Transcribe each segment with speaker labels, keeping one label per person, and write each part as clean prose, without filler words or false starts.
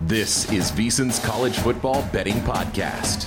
Speaker 1: This is VSiN's College Football Betting Podcast.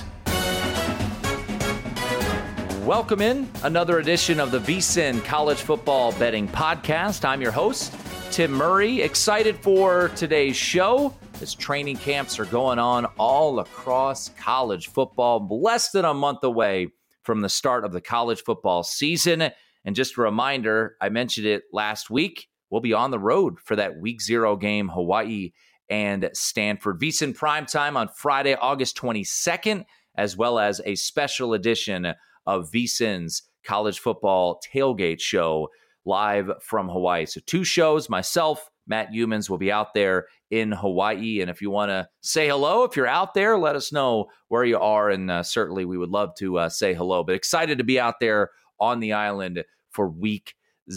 Speaker 2: Welcome in another edition of the VSiN College Football Betting Podcast. I'm your host, Tim Murray. Excited for today's show as training camps are going on all across college football. Less than a month away from the start of the college football season. And just a reminder, I mentioned it last week, we'll be on the road for that Week 0 game, Hawaii and Stanford. VSiN Primetime on Friday, August 22nd, as well as a special edition of VSiN's College Football Tailgate Show live from Hawaii. So 2 shows, myself, Matt Youmans will be out there in Hawaii. And if you want to say hello, if you're out there, let us know where you are. And certainly we would love to say hello. But excited to be out there on the island for Week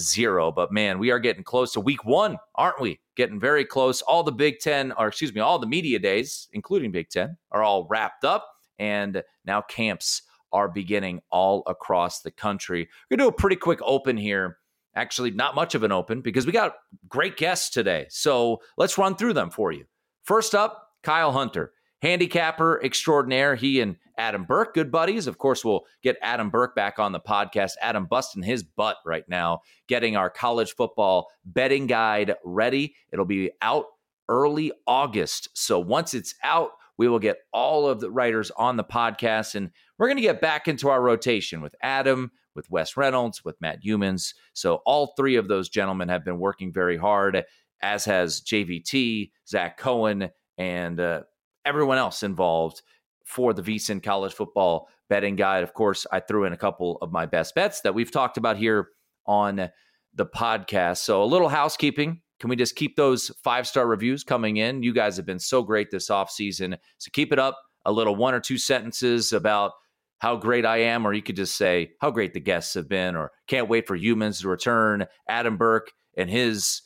Speaker 2: 0. But man, we are getting close to Week 1, aren't we? Getting very close. All the all the media days, including Big Ten, are all wrapped up. And now camps are beginning all across the country. We're going to do a pretty quick open here. Actually, not much of an open because we got great guests today. So let's run through them for you. First up, Kyle Hunter, handicapper extraordinaire. He and Adam Burke, good buddies. Of course, we'll get Adam Burke back on the podcast. Adam busting his butt right now, getting our college football betting guide ready. It'll be out early August. So once it's out, we will get all of the writers on the podcast, and we're going to get back into our rotation with Adam, with Wes Reynolds, with Matt Youmans. So all 3 of those gentlemen have been working very hard, as has JVT, Zach Cohen, and everyone else involved for the VSiN College Football Betting Guide. Of course, I threw in a couple of my best bets that we've talked about here on the podcast. So a little housekeeping. Can we just keep those 5-star reviews coming in? You guys have been so great this offseason. So keep it up. A little 1 or 2 sentences about how great I am, or you could just say how great the guests have been, or can't wait for Youmans to return. Adam Burke and his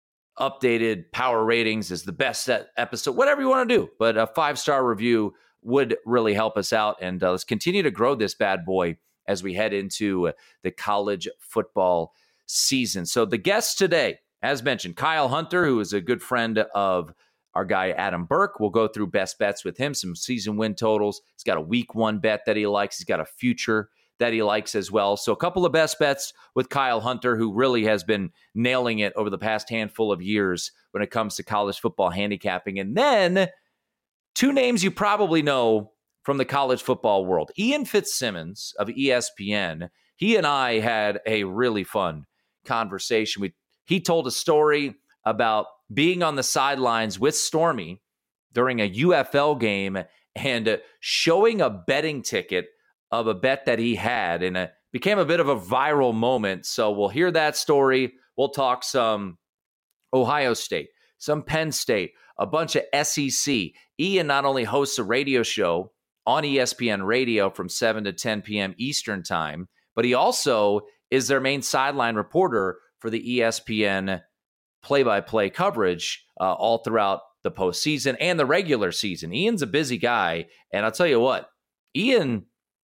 Speaker 2: updated power ratings is the best episode, whatever you want to do. But a 5-star review would really help us out. And let's continue to grow this bad boy as we head into the college football season. So the guests today, as mentioned, Kyle Hunter, who is a good friend of our guy Adam Burke. We'll go through best bets with him, some season win totals. He's got a Week 1 bet that he likes. He's got a future that he likes as well. So a couple of best bets with Kyle Hunter, who really has been nailing it over the past handful of years when it comes to college football handicapping. And then 2 names you probably know from the college football world. Ian Fitzsimmons of ESPN. He and I had a really fun conversation. He told a story about being on the sidelines with Stormy during a UFL game and showing a betting ticket of a bet that he had, and it became a bit of a viral moment. So we'll hear that story. We'll talk some Ohio State, some Penn State, a bunch of SEC. Ian not only hosts a radio show on ESPN Radio from 7 to 10 p.m. Eastern time, but he also is their main sideline reporter for the ESPN play-by-play coverage all throughout the postseason and the regular season. Ian's a busy guy, and I'll tell you what, Ian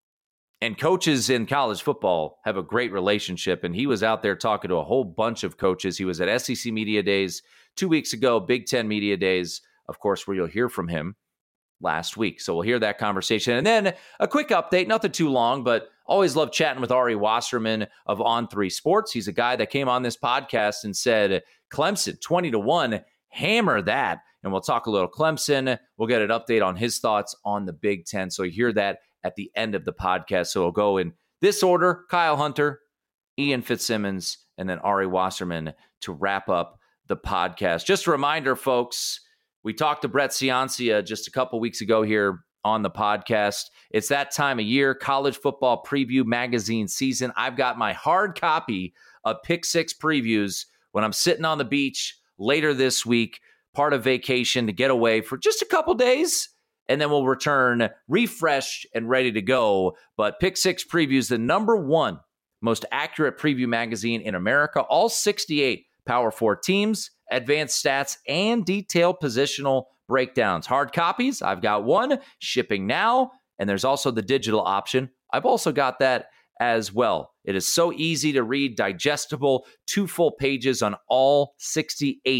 Speaker 2: and coaches in college football have a great relationship, and he was out there talking to a whole bunch of coaches. He was at SEC Media Days 2 weeks ago, Big Ten Media Days, of course, where you'll hear from him last week. So we'll hear that conversation. And then a quick update, nothing too long, but always love chatting with Ari Wasserman of On3 Sports. He's a guy that came on this podcast and said, Clemson, 20-1, hammer that. And we'll talk a little Clemson. We'll get an update on his thoughts on the Big Ten. So you hear that at the end of the podcast. So we'll go in this order: Kyle Hunter, Ian Fitzsimmons, and then Ari Wasserman to wrap up the podcast. Just a reminder, folks, we talked to Brett Ciancia just a couple weeks ago here on the podcast. It's that time of year, college football preview magazine season. I've got my hard copy of Pick 6 previews when I'm sitting on the beach later this week, part of vacation, to get away for just a couple days, and then we'll return refreshed and ready to go. But Pick 6 Previews, the number 1 most accurate preview magazine in America, all 68 Power 4 teams, advanced stats, and detailed positional breakdowns. Hard copies, I've got one, shipping now, and there's also the digital option. I've also got that as well. It is so easy to read, digestible, 2 full pages on all 68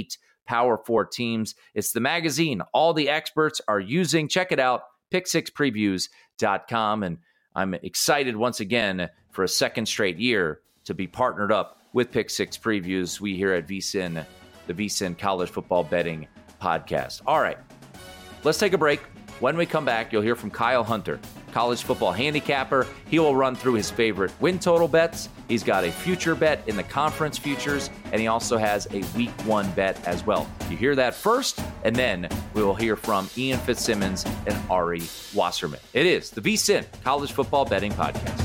Speaker 2: Power 4 teams. It's the magazine all the experts are using. Check it out, pick6previews.com. And I'm excited once again for a second straight year to be partnered up with Pick 6 Previews. We here at VSiN, the VSiN College Football Betting Podcast. All right, let's take a break. When we come back, you'll hear from Kyle Hunter, college football handicapper. He will run through his favorite win total bets. He's got a future bet in the conference futures, and he also has a week 1 bet as well. You hear that first, and then we will hear from Ian Fitzsimmons and Ari Wasserman. It is the VSiN College Football Betting Podcast.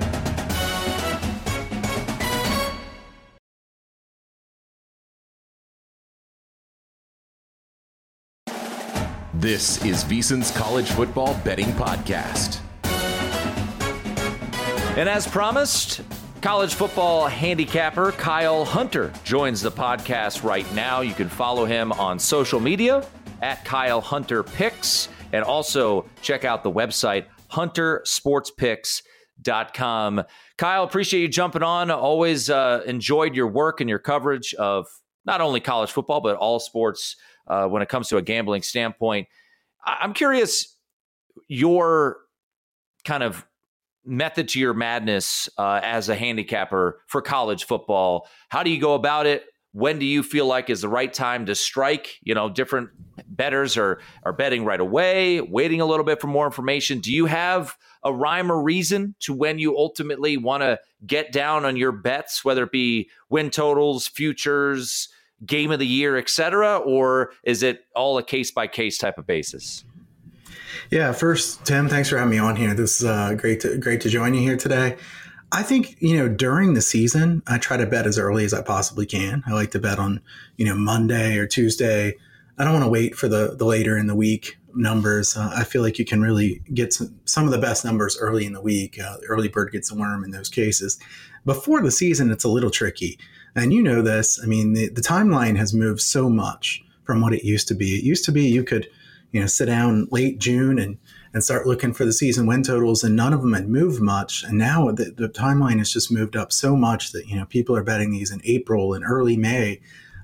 Speaker 1: This is VSiN's College Football Betting Podcast.
Speaker 2: And as promised, college football handicapper Kyle Hunter joins the podcast right now. You can follow him on social media at Kyle Hunter Picks, and also check out the website huntersportspicks.com. Kyle, appreciate you jumping on. Always enjoyed your work and your coverage of not only college football, but all sports when it comes to a gambling standpoint. I'm curious your kind of method to your madness as a handicapper for college football. How do you go about it? When do you feel like is the right time to strike? You know, different bettors are betting right away, waiting a little bit for more information. Do you have a rhyme or reason to when you ultimately want to get down on your bets, whether it be win totals, futures, game of the year, etc., or is it all a case-by-case type of basis?
Speaker 3: Yeah, first, Tim, thanks for having me on here. This is great to join you here today. I think, during the season, I try to bet as early as I possibly can. I like to bet on, Monday or Tuesday. I don't want to wait for the later in the week numbers. I feel like you can really get some of the best numbers early in the week. The early bird gets the worm in those cases. Before the season, it's a little tricky. And you know this. I mean, the timeline has moved so much from what it used to be. It used to be you could, sit down late June and start looking for the season win totals, and none of them had moved much. And now the timeline has just moved up so much that, people are betting these in April and early May.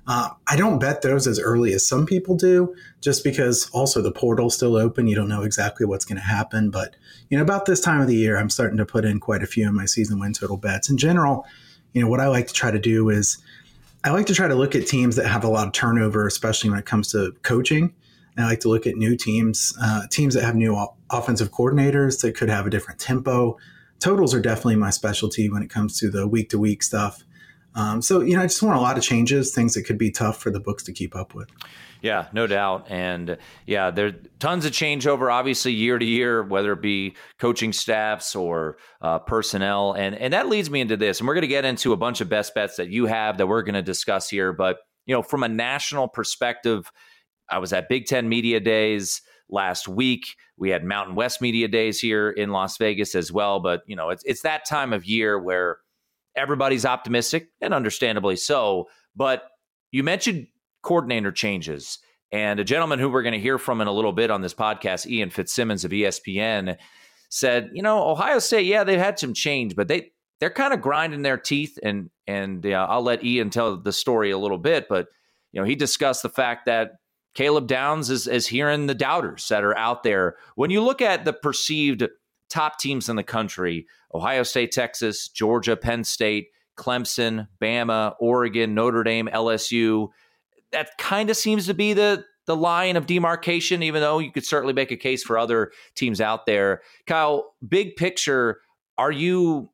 Speaker 3: I don't bet those as early as some people do, just because also the portal's still open. You don't know exactly what's going to happen. But, about this time of the year, I'm starting to put in quite a few of my season win total bets. In general, what I like to try to do is I like to try to look at teams that have a lot of turnover, especially when it comes to coaching. And I like to look at new teams, teams that have new offensive coordinators that could have a different tempo. Totals are definitely my specialty when it comes to the week-to-week stuff. So I just want a lot of changes, things that could be tough for the books to keep up with.
Speaker 2: Yeah, no doubt. And yeah, there's tons of changeover, obviously, year to year, whether it be coaching staffs or personnel. And that leads me into this. And we're going to get into a bunch of best bets that you have that we're going to discuss here. But, from a national perspective, I was at Big Ten Media Days last week. We had Mountain West Media Days here in Las Vegas as well. But, it's that time of year where everybody's optimistic, and understandably so. But you mentioned coordinator changes, and a gentleman who we're going to hear from in a little bit on this podcast, Ian Fitzsimmons of ESPN, said, Ohio State, yeah, they've had some change, but they're kind of grinding their teeth. And I'll let Ian tell the story a little bit, but he discussed the fact that Caleb Downs is hearing the doubters that are out there. When you look at the perceived top teams in the country, Ohio State, Texas, Georgia, Penn State, Clemson, Bama, Oregon, Notre Dame, LSU, that kind of seems to be the line of demarcation, even though you could certainly make a case for other teams out there. Kyle, big picture, are you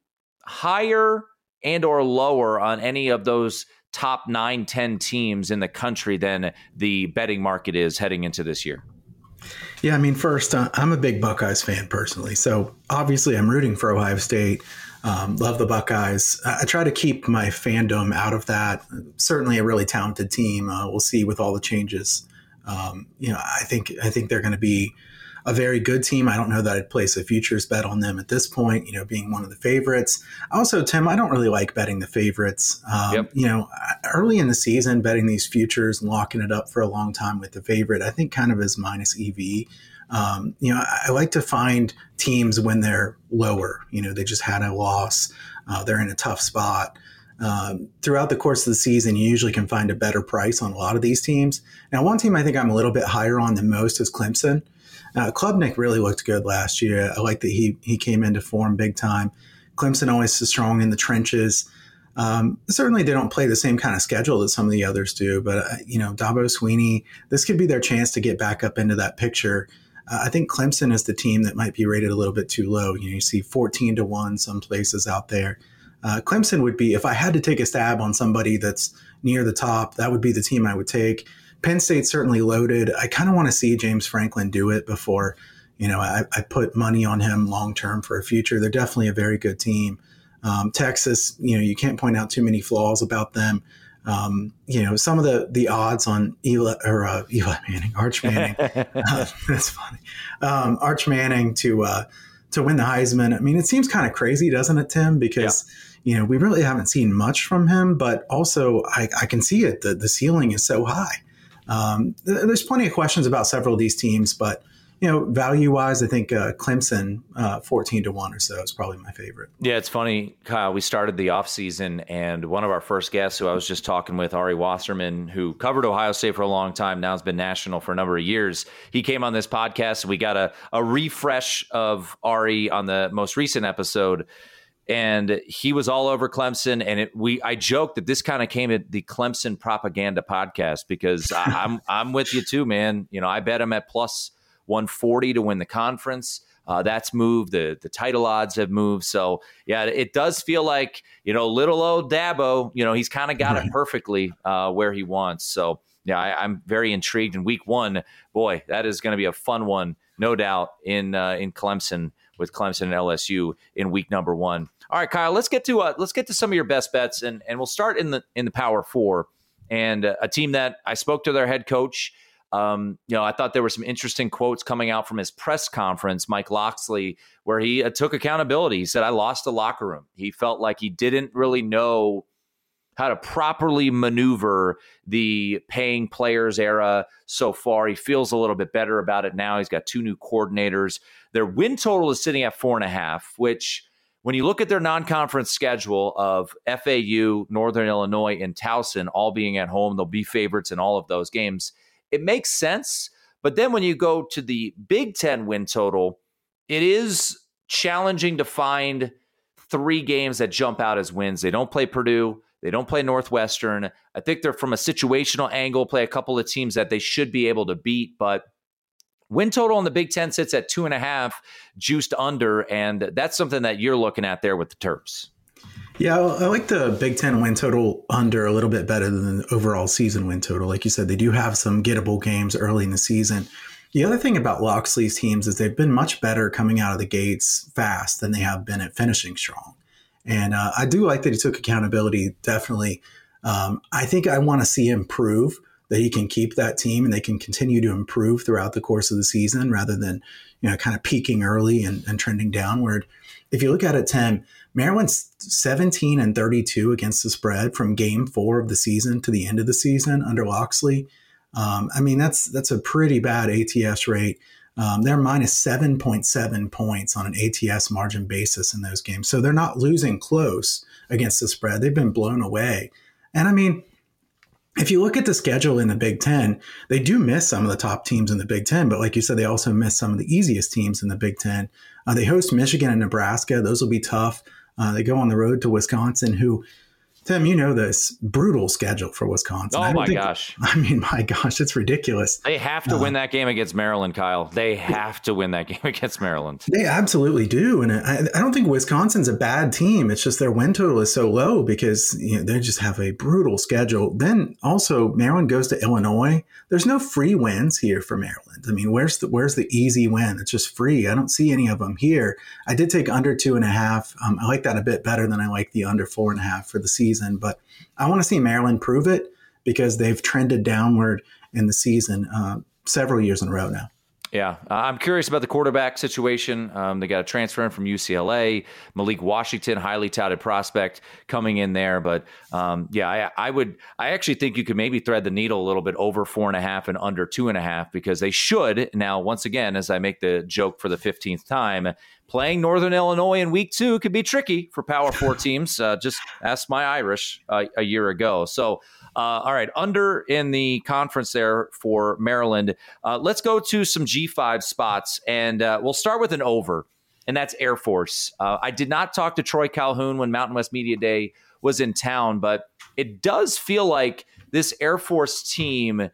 Speaker 2: higher and or lower on any of those top 9-10 teams in the country than the betting market is heading into this year?
Speaker 3: Yeah, I mean, first, I'm a big Buckeyes fan personally. So obviously I'm rooting for Ohio State. Love the Buckeyes. I try to keep my fandom out of that. Certainly a really talented team. We'll see with all the changes. I think they're going to be a very good team. I don't know that I'd place a futures bet on them at this point, being one of the favorites. Also, Tim, I don't really like betting the favorites. Early in the season, betting these futures and locking it up for a long time with the favorite, I think kind of is minus EV. I like to find teams when they're lower, they just had a loss. They're in a tough spot. Throughout the course of the season, you usually can find a better price on a lot of these teams. Now, one team I think I'm a little bit higher on than most is Clemson. Klubnik really looked good last year. I like that he came into form big time. Clemson always is strong in the trenches. Certainly they don't play the same kind of schedule that some of the others do, but, Dabo Swinney, this could be their chance to get back up into that picture. I think Clemson is the team that might be rated a little bit too low. You see 14-1 some places out there. Clemson would be, if I had to take a stab on somebody that's near the top, that would be the team I would take. Penn State's certainly loaded. I kind of want to see James Franklin do it before, I put money on him long-term for a future. They're definitely a very good team. Texas, you can't point out too many flaws about them. Some of the odds on Arch Manning, that's funny. Arch Manning to win the Heisman. I mean, it seems kind of crazy, doesn't it, Tim? Because, we really haven't seen much from him, but also I can see it. The ceiling is so high. There's plenty of questions about several of these teams, but value-wise, I think Clemson 14-1 or so is probably my favorite.
Speaker 2: Yeah, it's funny, Kyle. We started the offseason, and one of our first guests who I was just talking with, Ari Wasserman, who covered Ohio State for a long time, now has been national for a number of years. He came on this podcast, and we got a refresh of Ari on the most recent episode, and he was all over Clemson. And I joked that this kind of came at the Clemson propaganda podcast because I'm with you too, man. I bet him at plus 140 to win the conference. That's moved. The title odds have moved. So, yeah, it does feel like, little old Dabo, he's kind of got it perfectly where he wants. So, yeah, I'm very intrigued. In week one, boy, that is going to be a fun one, no doubt, in Clemson with Clemson and LSU in week number one. All right, Kyle, let's get to some of your best bets, and we'll start in the Power Four, and a team that I spoke to their head coach. I thought there were some interesting quotes coming out from his press conference, Mike Locksley, where he took accountability. He said, I lost the locker room. He felt like he didn't really know how to properly maneuver the paying players era so far. He feels a little bit better about it now. He's got 2 new coordinators. Their win total is sitting at 4.5, which when you look at their non-conference schedule of FAU, Northern Illinois, and Towson all being at home, they'll be favorites in all of those games. It makes sense, but then when you go to the Big Ten win total, it is challenging to find 3 games that jump out as wins. They don't play Purdue. They don't play Northwestern. I think they're from a situational angle, play a couple of teams that they should be able to beat, but win total in the Big Ten sits at 2.5, juiced under, and that's something that you're looking at there with the Terps.
Speaker 3: Yeah, I like the Big Ten win total under a little bit better than the overall season win total. Like you said, they do have some gettable games early in the season. The other thing about Locksley's teams is they've been much better coming out of the gates fast than they have been at finishing strong. And I do like that he took accountability, definitely. I think I want to see him prove that he can keep that team and they can continue to improve throughout the course of the season rather than, kind of peaking early and trending downward. If you look at it, Tim, Maryland's 17-32 against the spread from game 4 of the season to the end of the season under Locksley. That's a pretty bad ATS rate. They're minus 7.7 points on an ATS margin basis in those games. So they're not losing close against the spread. They've been blown away. And if you look at the schedule in the Big Ten, they do miss some of the top teams in the Big Ten. But like you said, they also miss some of the easiest teams in the Big Ten. They host Michigan and Nebraska. Those will be tough. They go on the road to Wisconsin, who, Tim, this brutal schedule for Wisconsin.
Speaker 2: Oh, my gosh,
Speaker 3: it's ridiculous.
Speaker 2: They have to win that game against Maryland, Kyle. They have to win that game against Maryland.
Speaker 3: They absolutely do. And I don't think Wisconsin's a bad team. It's just their win total is so low because they just have a brutal schedule. Then also Maryland goes to Illinois. There's no free wins here for Maryland. Where's the easy win? It's just free. I don't see any of them here. I did take under 2.5. I like that a bit better than I like the under 4.5 for the season. But I want to see Maryland prove it because they've trended downward in the season several years in a row now.
Speaker 2: Yeah, I'm curious about the quarterback situation. They got a transfer in from UCLA, Malik Washington, highly touted prospect coming in there. But I actually think you could maybe thread the needle a little bit over 4.5 and under 2.5 because they should now, once again, as I make the joke for the 15th time, playing Northern Illinois in week 2 could be tricky for Power 4 teams. Just ask my Irish a year ago. So, all right, under in the conference there for Maryland. Let's go to some G5 spots, and we'll start with an over, and that's Air Force. I did not talk to Troy Calhoun when Mountain West Media Day was in town, but it does feel like this Air Force team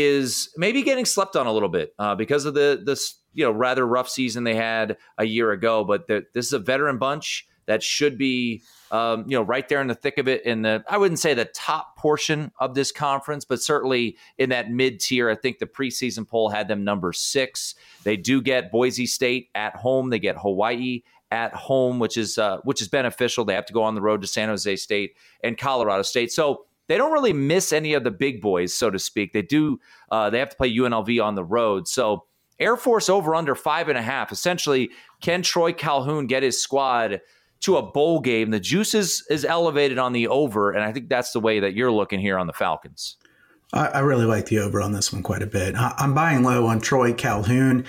Speaker 2: is maybe getting slept on a little bit because of this rather rough season they had a year ago. But this is a veteran bunch that should be right there in the thick of it. I wouldn't say the top portion of this conference, but certainly in that mid tier. I think the preseason poll had them number 6. They do get Boise State at home. They get Hawaii at home, which is beneficial. They have to go on the road to San Jose State and Colorado State. So they don't really miss any of the big boys, so to speak. They do. They have to play UNLV on the road. So Air Force over under 5.5. Essentially, can Troy Calhoun get his squad to a bowl game? The juice is elevated on the over, and I think that's the way that you're looking here on the Falcons.
Speaker 3: I really like the over on this one quite a bit. I'm buying low on Troy Calhoun,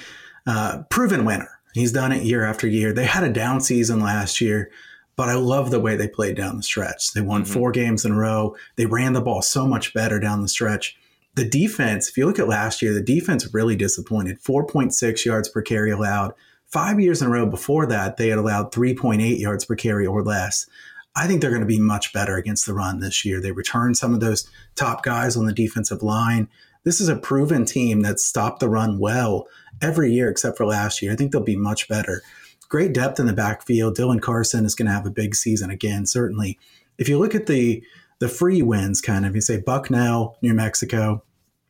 Speaker 3: proven winner. He's done it year after year. They had a down season last year, but I love the way they played down the stretch. They won 4 games in a row. They ran the ball so much better down the stretch. The defense, if you look at last year, the defense really disappointed. 4.6 yards per carry allowed. 5 years in a row before that, they had allowed 3.8 yards per carry or less. I think they're going to be much better against the run this year. They returned some of those top guys on the defensive line. This is a proven team that stopped the run well every year except for last year. I think they'll be much better. Great depth in the backfield. Dylan Carson is going to have a big season again, certainly. If you look at the free wins, kind of, you say Bucknell, New Mexico.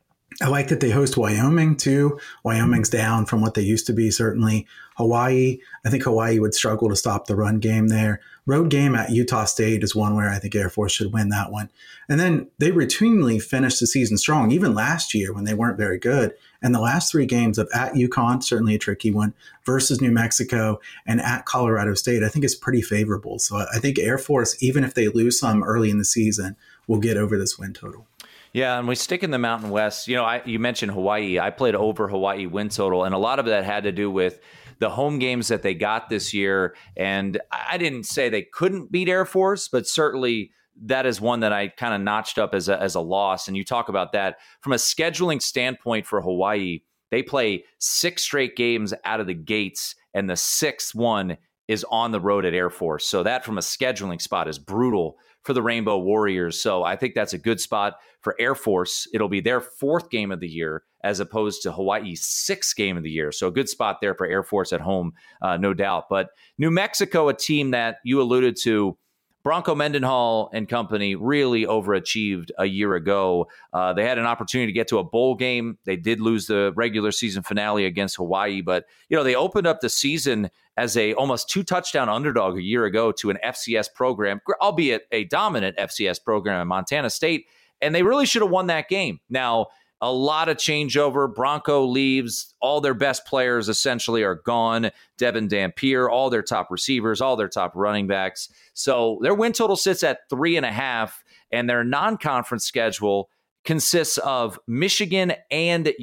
Speaker 3: I like that they host Wyoming, too. Wyoming's down from what they used to be, certainly. Hawaii, I think Hawaii would struggle to stop the run game there. Road game at Utah State is one where I think Air Force should win that one. And then they routinely finished the season strong, even last year when they weren't very good. And the last 3 games of at UConn, certainly a tricky one, versus New Mexico and at Colorado State, I think is pretty favorable. So I think Air Force, even if they lose some early in the season, will get over this win total.
Speaker 2: Yeah, and we stick in the Mountain West. You mentioned Hawaii. I played over Hawaii win total, and a lot of that had to do with the home games that they got this year. And I didn't say they couldn't beat Air Force, but certainly that is one that I kind of notched up as a loss. And you talk about that from a scheduling standpoint for Hawaii. They play 6 straight games out of the gates, and the 6th one is on the road at Air Force. So that from a scheduling spot is brutal for the Rainbow Warriors. So I think that's a good spot for Air Force. It'll be their 4th game of the year as opposed to Hawaii's 6th game of the year. So a good spot there for Air Force at home, no doubt. But New Mexico, a team that you alluded to, Bronco Mendenhall and company really overachieved a year ago. They had an opportunity to get to a bowl game. They did lose the regular season finale against Hawaii, but they opened up the season as a almost 2-touchdown underdog a year ago to an FCS program, albeit a dominant FCS program in Montana State, and they really should have won that game. Now, a lot of changeover. Bronco leaves. All their best players essentially are gone. Devin Dampier, all their top receivers, all their top running backs. So their win total sits at 3.5, and their non-conference schedule consists of Michigan and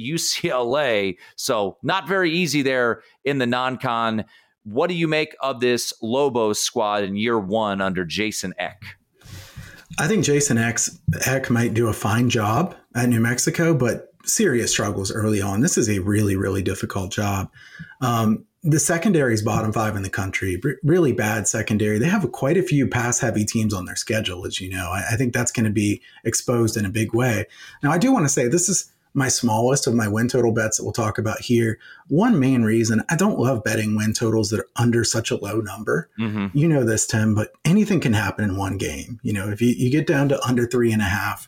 Speaker 2: UCLA. So not very easy there in the non-con. What do you make of this Lobos squad in year 1 under Jason Eck?
Speaker 3: I think Jason Eck might do a fine job at New Mexico, but serious struggles early on. This is a really, really difficult job. The secondary is bottom 5 in the country, really bad secondary. They have quite a few pass-heavy teams on their schedule, as you know. I think that's going to be exposed in a big way. Now, I do want to say this is my smallest of my win total bets that we'll talk about here. One main reason I don't love betting win totals that are under such a low number. Mm-hmm. You know this, Tim, but anything can happen in one game. If you get down to under 3.5,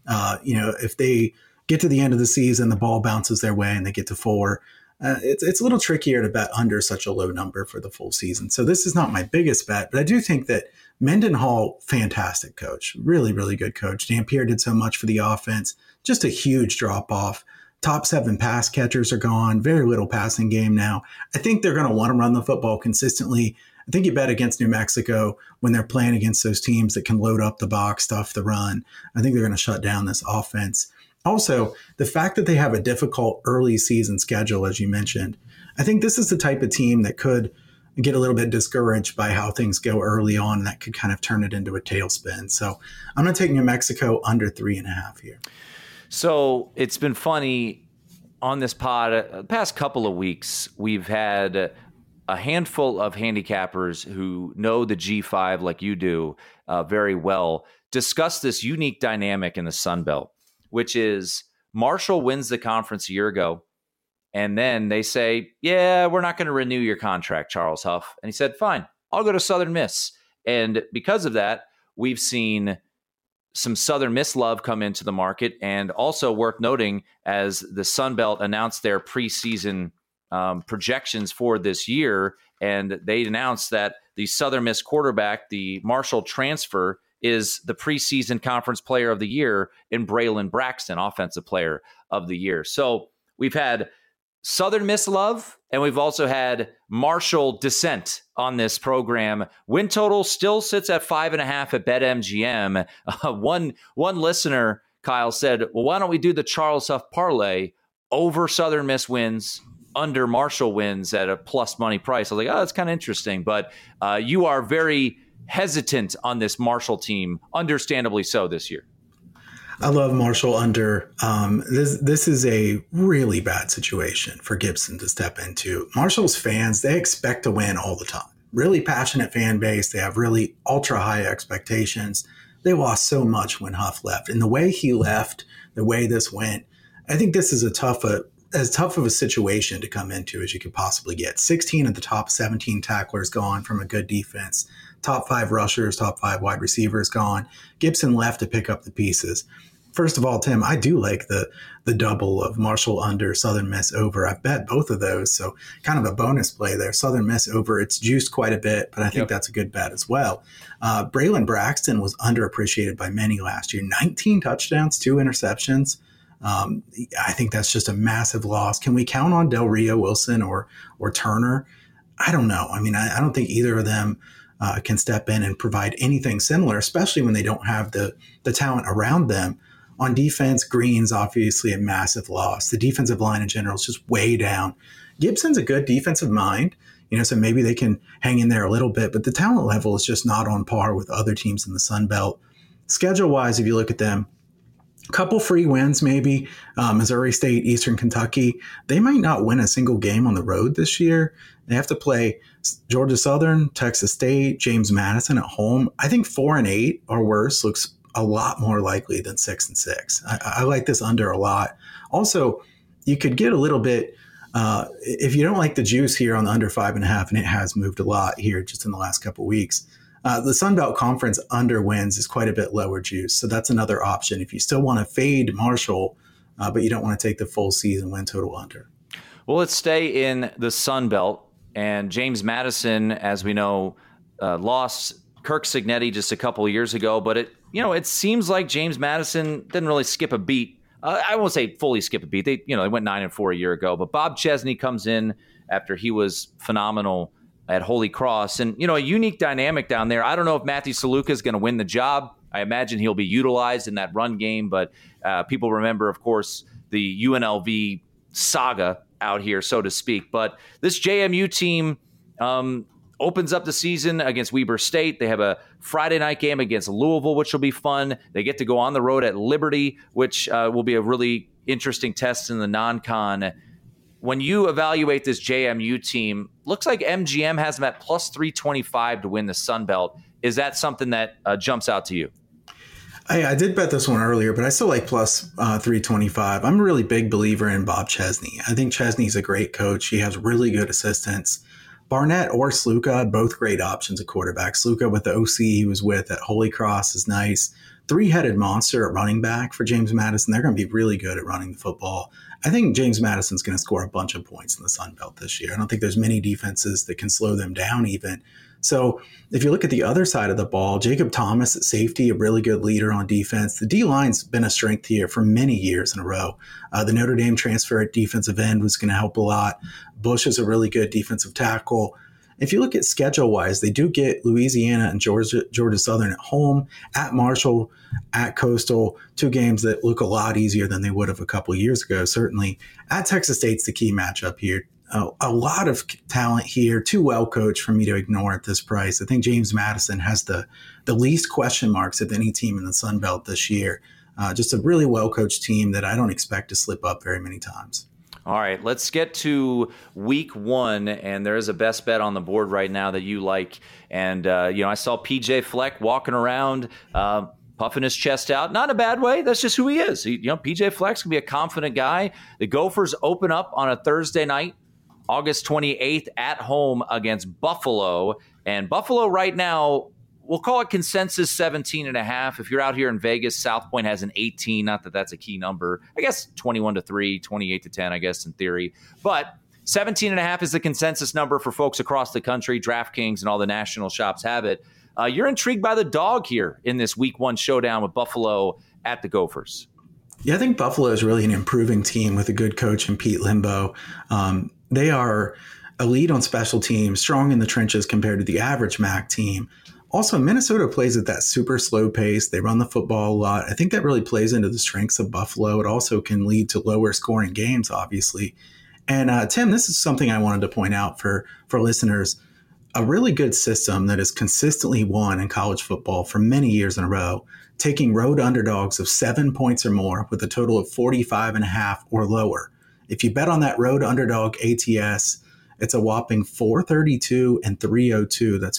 Speaker 3: if they get to the end of the season, the ball bounces their way and they get to 4. It's a little trickier to bet under such a low number for the full season. So this is not my biggest bet, but I do think that Mendenhall, fantastic coach, really, really good coach. Dampier did so much for the offense. Just a huge drop off. Top 7 pass catchers are gone. Very little passing game now. I think they're going to want to run the football consistently. I think you bet against New Mexico when they're playing against those teams that can load up the box, stuff the run. I think they're going to shut down this offense. Also, the fact that they have a difficult early season schedule, as you mentioned, I think this is the type of team that could get a little bit discouraged by how things go early on. That could kind of turn it into a tailspin. So I'm going to take New Mexico under 3.5 here.
Speaker 2: So it's been funny on this pod. The past couple of weeks, we've had a handful of handicappers who know the G5 like you do very well discuss this unique dynamic in the Sun Belt, which is Marshall wins the conference a year ago. And then they say, yeah, we're not going to renew your contract, Charles Huff. And he said, fine, I'll go to Southern Miss. And because of that, we've seen some Southern Miss love come into the market. And also worth noting, as the Sun Belt announced their preseason projections for this year, and they announced that the Southern Miss quarterback, the Marshall transfer, is the preseason conference player of the year in Braylon Braxton, offensive player of the year. So we've had Southern Miss love, and we've also had Marshall dissent on this program. Win total still sits at 5.5 at BetMGM. One listener, Kyle, said, well, why don't we do the Charles Huff parlay over Southern Miss wins, under Marshall wins at a plus money price? I was like, oh, that's kind of interesting. But you are very hesitant on this Marshall team, understandably so, this year.
Speaker 3: I love Marshall under. This is a really bad situation for Gibson to step into. Marshall's fans, they expect to win all the time. Really passionate fan base. They have really ultra high expectations. They lost so much when Huff left. And the way he left, the way this went, I think this is as tough of a situation to come into as you could possibly get. 16 of the top 17 tacklers gone from a good defense. Top 5 rushers, top 5 wide receivers gone. Gibson left to pick up the pieces. First of all, Tim, I do like the double of Marshall under, Southern Miss over. I've bet both of those, so kind of a bonus play there. Southern Miss over, it's juiced quite a bit, but I think that's a good bet as well. Braylon Braxton was underappreciated by many last year. 19 touchdowns, 2 interceptions. I think that's just a massive loss. Can we count on Del Rio, Wilson, or Turner? I don't know. I mean, I don't think either of them can step in and provide anything similar, especially when they don't have the talent around them. On defense, Green's obviously a massive loss. The defensive line in general is just way down. Gibson's a good defensive mind, so maybe they can hang in there a little bit, but the talent level is just not on par with other teams in the Sun Belt. Schedule-wise, if you look at them, a couple free wins maybe, Missouri State, Eastern Kentucky. They might not win a single game on the road this year. They have to play Georgia Southern, Texas State, James Madison at home. I think 4-8 or worse looks a lot more likely than 6-6. I like this under a lot. Also, you could get a little bit, if you don't like the juice here on the under 5.5, and it has moved a lot here just in the last couple of weeks, the Sun Belt Conference under wins is quite a bit lower juice. So that's another option if you still want to fade Marshall, but you don't want to take the full season win total under.
Speaker 2: Well, let's stay in the Sun Belt. And James Madison, as we know, lost Kirk Cignetti just a couple of years ago, but it seems like James Madison didn't really skip a beat. I won't say fully skip a beat. They went 9-4 a year ago, but Bob Chesney comes in after he was phenomenal at Holy Cross, and a unique dynamic down there. I don't know if Matthew Saluka is going to win the job. I imagine he'll be utilized in that run game, but people remember, of course, the UNLV saga out here, so to speak. But this JMU team opens up the season against Weber State. They have a Friday night game against Louisville, which will be fun. They get to go on the road at Liberty, which will be a really interesting test in the non-con. When you evaluate this JMU team, looks like MGM has them at plus 325 to win the Sun Belt. Is that something that jumps out to you?
Speaker 3: I did bet this one earlier, but I still like plus 325. I'm a really big believer in Bob Chesney. I think Chesney's a great coach. He has really good assistants. Barnett or Sluka, both great options at quarterback. Sluka with the OC he was with at Holy Cross is nice. Three-headed monster at running back for James Madison. They're going to be really good at running the football. I think James Madison's going to score a bunch of points in the Sun Belt this year. I don't think there's many defenses that can slow them down even. So if you look at the other side of the ball, Jacob Thomas at safety, a really good leader on defense. The D-line's been a strength here for many years in a row. The Notre Dame transfer at defensive end was going to help a lot. Bush is a really good defensive tackle. If you look at schedule-wise, they do get Louisiana and Georgia Southern at home, at Marshall, at Coastal, 2 games that look a lot easier than they would have a couple of years ago, certainly. At Texas State's the key matchup here. a lot of talent here, too well coached for me to ignore at this price. I think James Madison has the least question marks of any team in the Sun Belt this year. Just a really well coached team that I don't expect to slip up very many times.
Speaker 2: All right, let's get to week one, and there is a best bet on the board right now that you like. And, I saw PJ Fleck walking around, puffing his chest out. Not in a bad way. That's just who he is. PJ Fleck's going to be a confident guy. The Gophers open up on a Thursday night, August 28th, at home against Buffalo. And Buffalo right now, we'll call it consensus 17.5. If you're out here in Vegas, South Point has an 18. Not that that's a key number. I guess 21-3, 28-10, I guess, in theory. But 17.5 is the consensus number for folks across the country. DraftKings and all the national shops have it. You're intrigued by the dog here in this week one showdown with Buffalo at the Gophers.
Speaker 3: Yeah, I think Buffalo is really an improving team with a good coach in Pete Limbo. They are elite on special teams, strong in the trenches compared to the average MAC team. Also, Minnesota plays at that super slow pace. They run the football a lot. I think that really plays into the strengths of Buffalo. It also can lead to lower scoring games, obviously. And Tim, this is something I wanted to point out for listeners. A really good system that has consistently won in college football for many years in a row, taking road underdogs of 7 points or more with a total of 45.5 or lower. If you bet on that road underdog ATS, it's a whopping 432 and 302. That's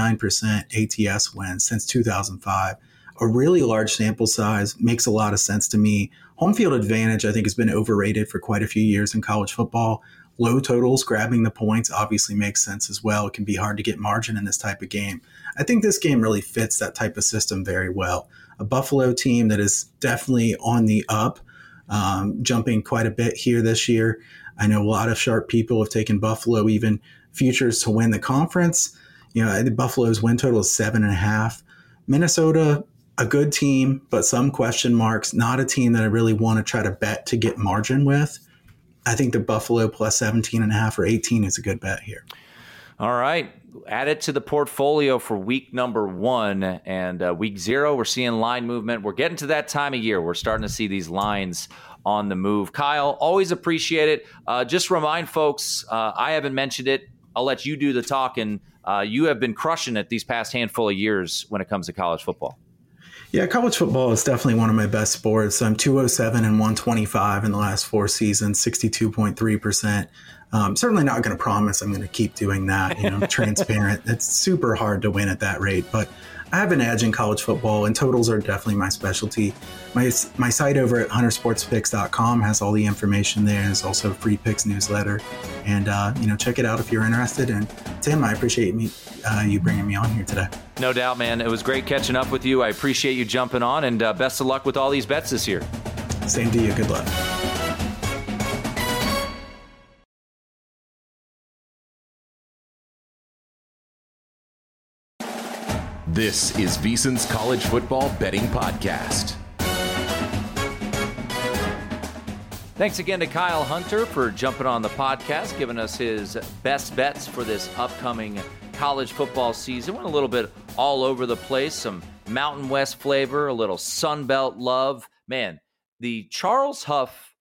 Speaker 3: 59% ATS wins since 2005. A really large sample size, makes a lot of sense to me. Home field advantage, I think, has been overrated for quite a few years in college football. Low totals, grabbing the points obviously makes sense as well. It can be hard to get margin in this type of game. I think this game really fits that type of system very well. A Buffalo team that is definitely on the up, jumping quite a bit here this year. I know a lot of sharp people have taken Buffalo, even futures to win the conference. I think Buffalo's win total is 7.5. Minnesota, a good team, but some question marks. Not a team that I really want to try to bet to get margin with. I think the Buffalo plus 17.5 or 18 is a good bet here.
Speaker 2: All right. Add it to the portfolio for week number one. And week 0, we're seeing line movement. We're getting to that time of year. We're starting to see these lines on the move. Kyle, always appreciate it. Just remind folks, I haven't mentioned it. I'll let you do the talking. You have been crushing it these past handful of years when it comes to college football.
Speaker 3: Yeah, college football is definitely one of my best sports. I'm 207 and 125 in the last 4 seasons, 62.3%. Certainly not going to promise I'm going to keep doing that. I'm transparent. It's super hard to win at that rate, but I have an edge in college football, and totals are definitely my specialty. My site over at huntersportspicks.com has all the information there. There's also a free picks newsletter, and check it out if you're interested. And Tim, I appreciate you bringing me on here today.
Speaker 2: No doubt, man. It was great catching up with you. I appreciate you jumping on, and best of luck with all these bets this year.
Speaker 3: Same to you. Good luck.
Speaker 1: This is VSiN's College Football Betting Podcast.
Speaker 2: Thanks again to Kyle Hunter for jumping on the podcast, giving us his best bets for this upcoming college football season. Went a little bit all over the place, some Mountain West flavor, a little Sun Belt love. Man, the Charles Huff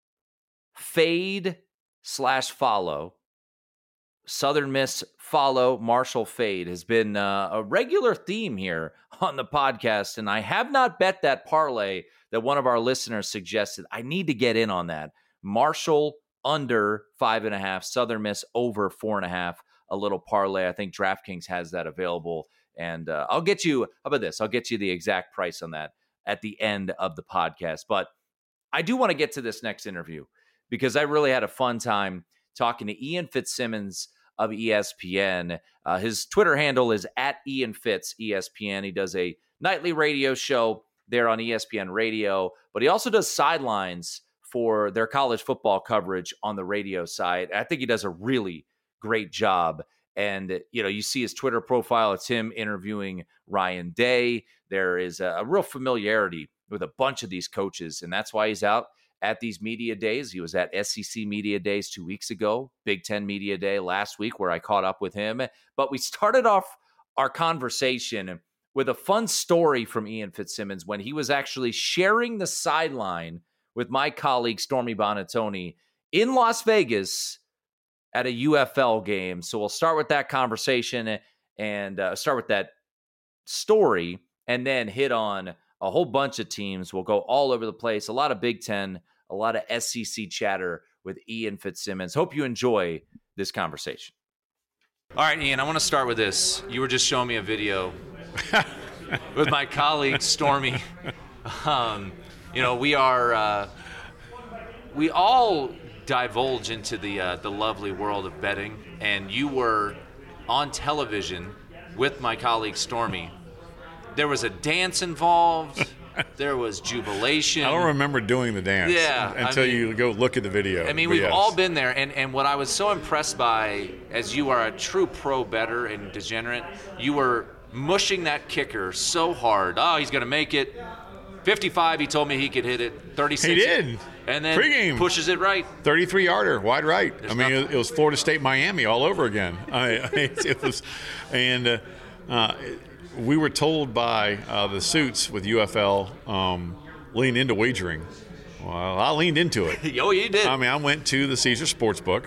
Speaker 2: fade/follow, Southern Miss follow, Marshall fade has been a regular theme here on the podcast, and I have not bet that parlay that one of our listeners suggested. I need to get in on that. Marshall under 5.5, Southern Miss over 4.5, a little parlay. I think DraftKings has that available, and I'll get you, how about this? I'll get you the exact price on that at the end of the podcast. But I do want to get to this next interview because I really had a fun time talking to Ian Fitzsimmons of ESPN. His Twitter handle is at Ian Fitz ESPN. He does a nightly radio show there on ESPN Radio, but he also does sidelines for their college football coverage on the radio side. I think he does a really great job. And, you see his Twitter profile. It's him interviewing Ryan Day. There is a real familiarity with a bunch of these coaches, and that's why he's out at these media days. He was at SEC Media Days 2 weeks ago, Big Ten Media Day last week, where I caught up with him. But we started off our conversation with a fun story from Ian Fitzsimmons when he was actually sharing the sideline with my colleague Stormy Bonatoni in Las Vegas at a UFL game. So we'll start with that conversation and start with that story, and then hit on a whole bunch of teams. We'll go all over the place. A lot of Big Ten, a lot of SEC chatter with Ian Fitzsimmons. Hope you enjoy this conversation. All right, Ian, I want to start with this. You were just showing me a video with my colleague, Stormy. We all divulge into the lovely world of betting, and you were on television with my colleague, Stormy. There was a dance involved. There was jubilation.
Speaker 4: I don't remember doing the dance until you go look at the video.
Speaker 2: I mean, we've all been there. And what I was so impressed by, as you are a true pro bettor and degenerate, you were mushing that kicker so hard. Oh, he's going to make it. 55, he told me he could hit it. 36.
Speaker 4: He did.
Speaker 2: And then
Speaker 4: Pre-game.
Speaker 2: Pushes it right.
Speaker 4: 33-yarder, wide right. It was Florida State, Miami all over again. It was, and we were told by the suits with UFL, lean into wagering. Well, I leaned into it.
Speaker 2: Oh, you did.
Speaker 4: I mean, I went to the Caesar Sportsbook,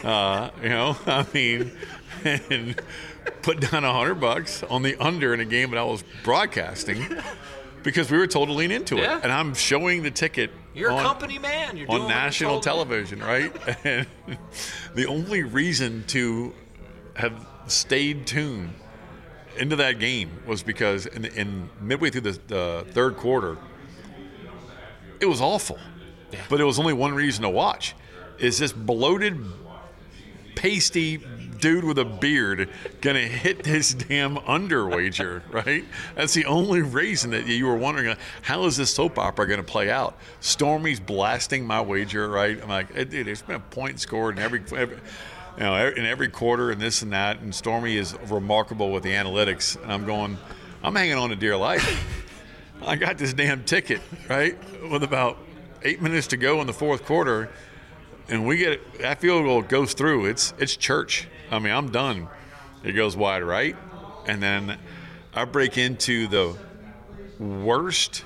Speaker 4: and put down $100 on the under in a game that I was broadcasting because we were told to lean into it. And I'm showing the ticket.
Speaker 2: You're a company man. You're doing
Speaker 4: on national television, right? And the only reason to have stayed tuned into that game was because in midway through the third quarter, it was awful. Yeah. But it was only one reason to watch. Is this bloated, pasty dude with a beard gonna hit this damn under wager, right? That's the only reason that you were wondering, how is this soap opera gonna play out? Stormy's blasting my wager, right? I'm like, there's been a point scored in every in every quarter and this and that, and Stormy is remarkable with the analytics. And I'm hanging on to dear life. I got this damn ticket, right, with about 8 minutes to go in the fourth quarter, and we get it. That field goal goes through. It's church. I mean, I'm done. It goes wide right, and then I break into the worst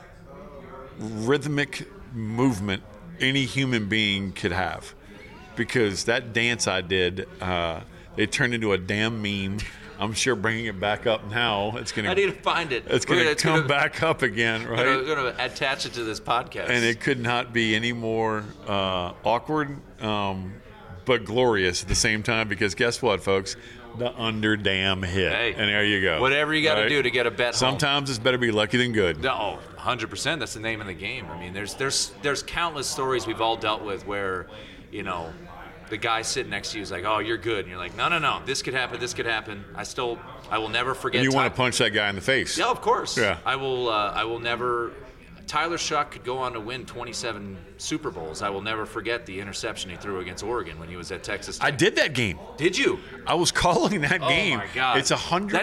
Speaker 4: rhythmic movement any human being could have. Because that dance I did, it turned into a damn meme. I'm sure bringing it back up now, it's going to...
Speaker 2: I need to find it.
Speaker 4: It's going to come back up again, right?
Speaker 2: We're going to attach it to this podcast.
Speaker 4: And it could not be any more awkward, but glorious at the same time, because guess what, folks? The under damn hit.
Speaker 2: Hey,
Speaker 4: and there you go.
Speaker 2: Whatever you got to do to get a bet
Speaker 4: Sometimes it's better be lucky than good.
Speaker 2: Oh, 100%. That's the name of the game. I mean, there's countless stories we've all dealt with where, the guy sitting next to you is like, oh, you're good. And you're like, no. This could happen. This could happen. I will never forget.
Speaker 4: And you want to punch that guy in the face.
Speaker 2: Yeah, of course.
Speaker 4: Yeah.
Speaker 2: I will never. Tyler Shuck could go on to win 27 Super Bowls. I will never forget the interception he threw against Oregon when he was at Texas Tech.
Speaker 4: I did that game.
Speaker 2: Did you?
Speaker 4: I was calling that game.
Speaker 2: Oh, my God.
Speaker 4: It's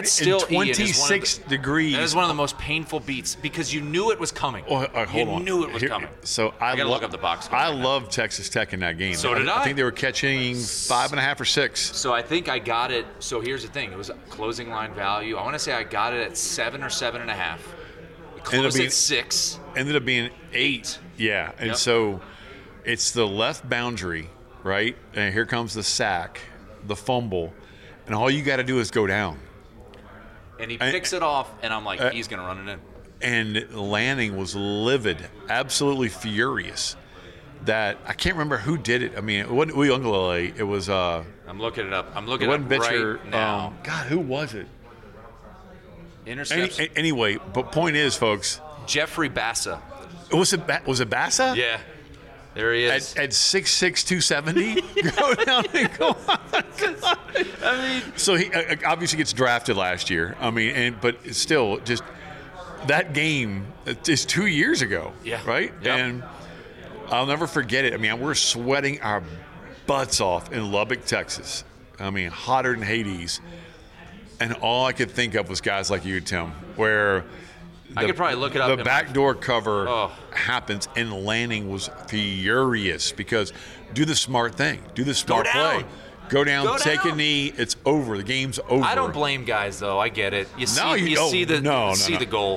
Speaker 4: 126 degrees.
Speaker 2: That is one of the most painful beats because you knew it was coming.
Speaker 4: Hold on.
Speaker 2: You knew it was coming.
Speaker 4: So
Speaker 2: I got to look up the box score.
Speaker 4: I love Texas Tech in that game.
Speaker 2: So did I.
Speaker 4: I think they were catching 5.5 or 6.
Speaker 2: So I think I got it. So here's the thing. It was a closing line value. I want to say I got it at 7 or 7.5. Closed at 6.
Speaker 4: Ended up being 8. Yeah, and so it's the left boundary, right? And here comes the sack, the fumble, and all you got to do is go down.
Speaker 2: And he picks it off, and I'm like, he's going to run it in.
Speaker 4: And Lanning was livid, absolutely furious. That I can't remember who did it. I mean, it wasn't Uiagalelei. It was.
Speaker 2: I'm looking it up. I'm looking it up right now.
Speaker 4: God, who was it?
Speaker 2: Interception.
Speaker 4: Anyway, but point is, folks.
Speaker 2: Jeffrey Bassa.
Speaker 4: Was it Bassa?
Speaker 2: Yeah. There he is.
Speaker 4: At 6'6", 270? Go down and go on.
Speaker 2: I mean.
Speaker 4: So he obviously gets drafted last year. I mean, but still, just that game is 2 years ago.
Speaker 2: Yeah.
Speaker 4: Right?
Speaker 2: Yep.
Speaker 4: And I'll never forget it. I mean, we're sweating our butts off in Lubbock, Texas. I mean, hotter than Hades. And all I could think of was guys like you, Tim, where
Speaker 2: I could probably look it up.
Speaker 4: The backdoor cover happens, and Lanning was furious because do the smart thing. Do the smart play. Go down, take a knee. It's over. The game's over.
Speaker 2: I don't blame guys, though. I get it. You see,
Speaker 4: the goal.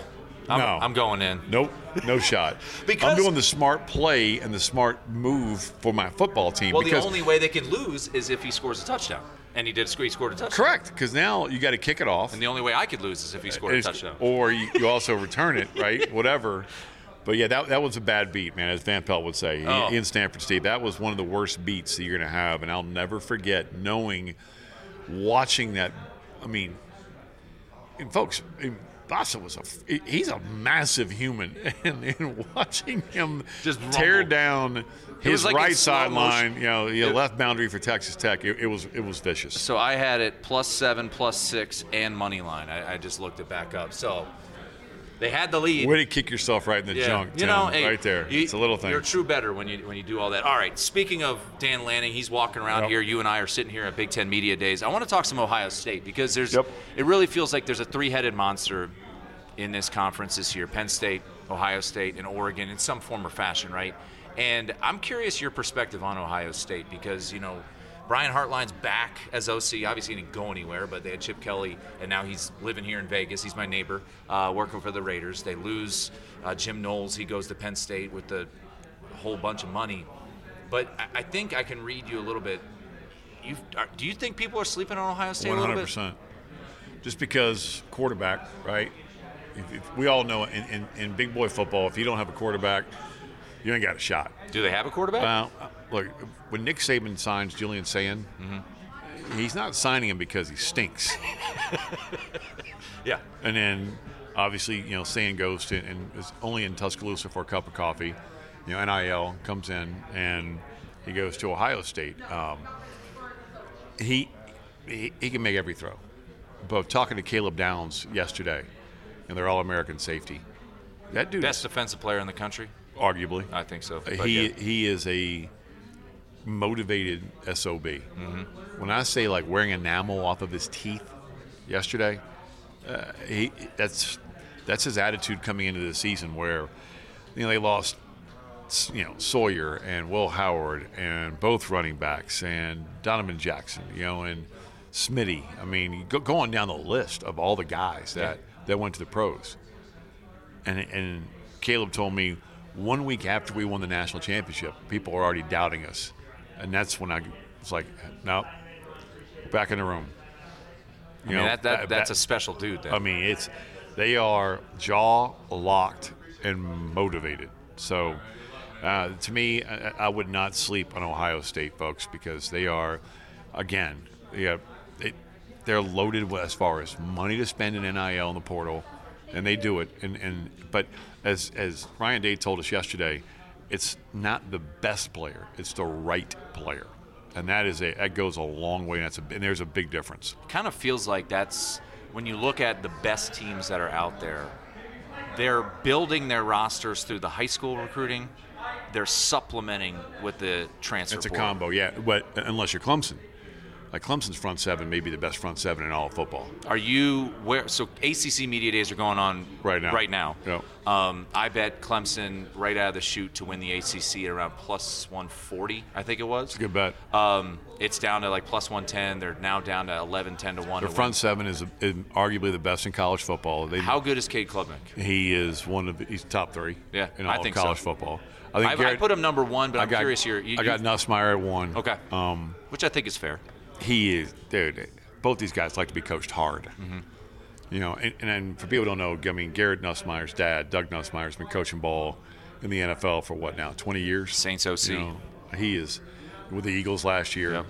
Speaker 2: I'm going in.
Speaker 4: Nope, no shot.
Speaker 2: Because
Speaker 4: I'm doing the smart play and the smart move for my football team.
Speaker 2: Well,
Speaker 4: because
Speaker 2: the only way they could lose is if he scores a touchdown. And he scored a touchdown.
Speaker 4: Correct, because now you got to kick it off.
Speaker 2: And the only way I could lose is if he scored a touchdown.
Speaker 4: Or you also return it, right? Whatever. But, yeah, that was a bad beat, man, as Van Pelt would say, in Stanford State. That was one of the worst beats that you're going to have. And I'll never forget watching that. I mean, and folks, Bassa he's a massive human. And watching him
Speaker 2: just
Speaker 4: tear down his
Speaker 2: like
Speaker 4: right sideline, left boundary for Texas Tech, it was vicious.
Speaker 2: So I had it +7, +6, and money line. I just looked it back up. So they had the lead.
Speaker 4: Way to kick yourself right in the junk, Tim, right there. It's a little thing.
Speaker 2: You're a true bettor when you do all that. All right, speaking of Dan Lanning, he's walking around here. You and I are sitting here at Big Ten Media Days. I want to talk some Ohio State because it really feels like there's a three-headed monster in this conference this year. Penn State, Ohio State, and Oregon in some form or fashion, right? And I'm curious your perspective on Ohio State because, Brian Hartline's back as OC. Obviously, he didn't go anywhere, but they had Chip Kelly, and now he's living here in Vegas. He's my neighbor, working for the Raiders. They lose Jim Knowles. He goes to Penn State with a whole bunch of money. But I think I can read you a little bit. Do you think people are sleeping on Ohio State 100%. A little bit?
Speaker 4: 100%. Just because quarterback, right? We all know in big boy football, if you don't have a quarterback, you ain't got a shot.
Speaker 2: Do they have a quarterback?
Speaker 4: Well, look, when Nick Saban signs Julian Sayin, he's not signing him because he stinks.
Speaker 2: Yeah.
Speaker 4: And then, obviously, Sayin goes to and is only in Tuscaloosa for a cup of coffee. NIL comes in and he goes to Ohio State. He can make every throw. But talking to Caleb Downs yesterday, and they're All-American safety. That dude,
Speaker 2: best defensive player in the country.
Speaker 4: Arguably,
Speaker 2: I think so.
Speaker 4: He is a motivated SOB. When I say like wearing enamel off of his teeth yesterday, that's his attitude coming into the season. Where they lost Sawyer and Will Howard and both running backs and Donovan Jackson, and Smitty. I mean, go on down the list of all the guys that went to the pros. And Caleb told me 1 week after we won the national championship, people are already doubting us. And that's when I was like, no, back in the room.
Speaker 2: That's a special dude. Then.
Speaker 4: I mean, they are jaw locked and motivated. So, to me, I would not sleep on Ohio State, folks, because they are, again, they're loaded as far as money to spend in NIL in the portal, and they do it. But as Ryan Day told us yesterday, it's not the best player; it's the right player, and that goes a long way. And there's a big difference.
Speaker 2: Kind of feels like that's when you look at the best teams that are out there. They're building their rosters through the high school recruiting. They're supplementing with the transfer portal.
Speaker 4: It's a combo, yeah. But unless you're Clemson. Like Clemson's front seven may be the best front seven in all of football.
Speaker 2: Are you where? So ACC Media Days are going on
Speaker 4: right now.
Speaker 2: Yep. I bet Clemson right out of the chute to win the ACC at around +140. I think it was.
Speaker 4: It's a good bet.
Speaker 2: It's down to like +110. They're now down to 11, 10 to 1.
Speaker 4: The front seven is arguably the best in college football.
Speaker 2: How good is Cade Klubnik?
Speaker 4: He is he's top 3.
Speaker 2: Yeah,
Speaker 4: in all of college football.
Speaker 2: I put him number 1, but I'm curious here.
Speaker 4: I got Nussmeier at 1.
Speaker 2: Okay. Which I think is fair.
Speaker 4: He is, dude. Both these guys like to be coached hard. And for people who don't know, I mean, Garrett Nussmeier's dad, Doug Nussmeier, has been coaching ball in the NFL for what now, 20 years?
Speaker 2: Saints OC.
Speaker 4: He is with the Eagles last year.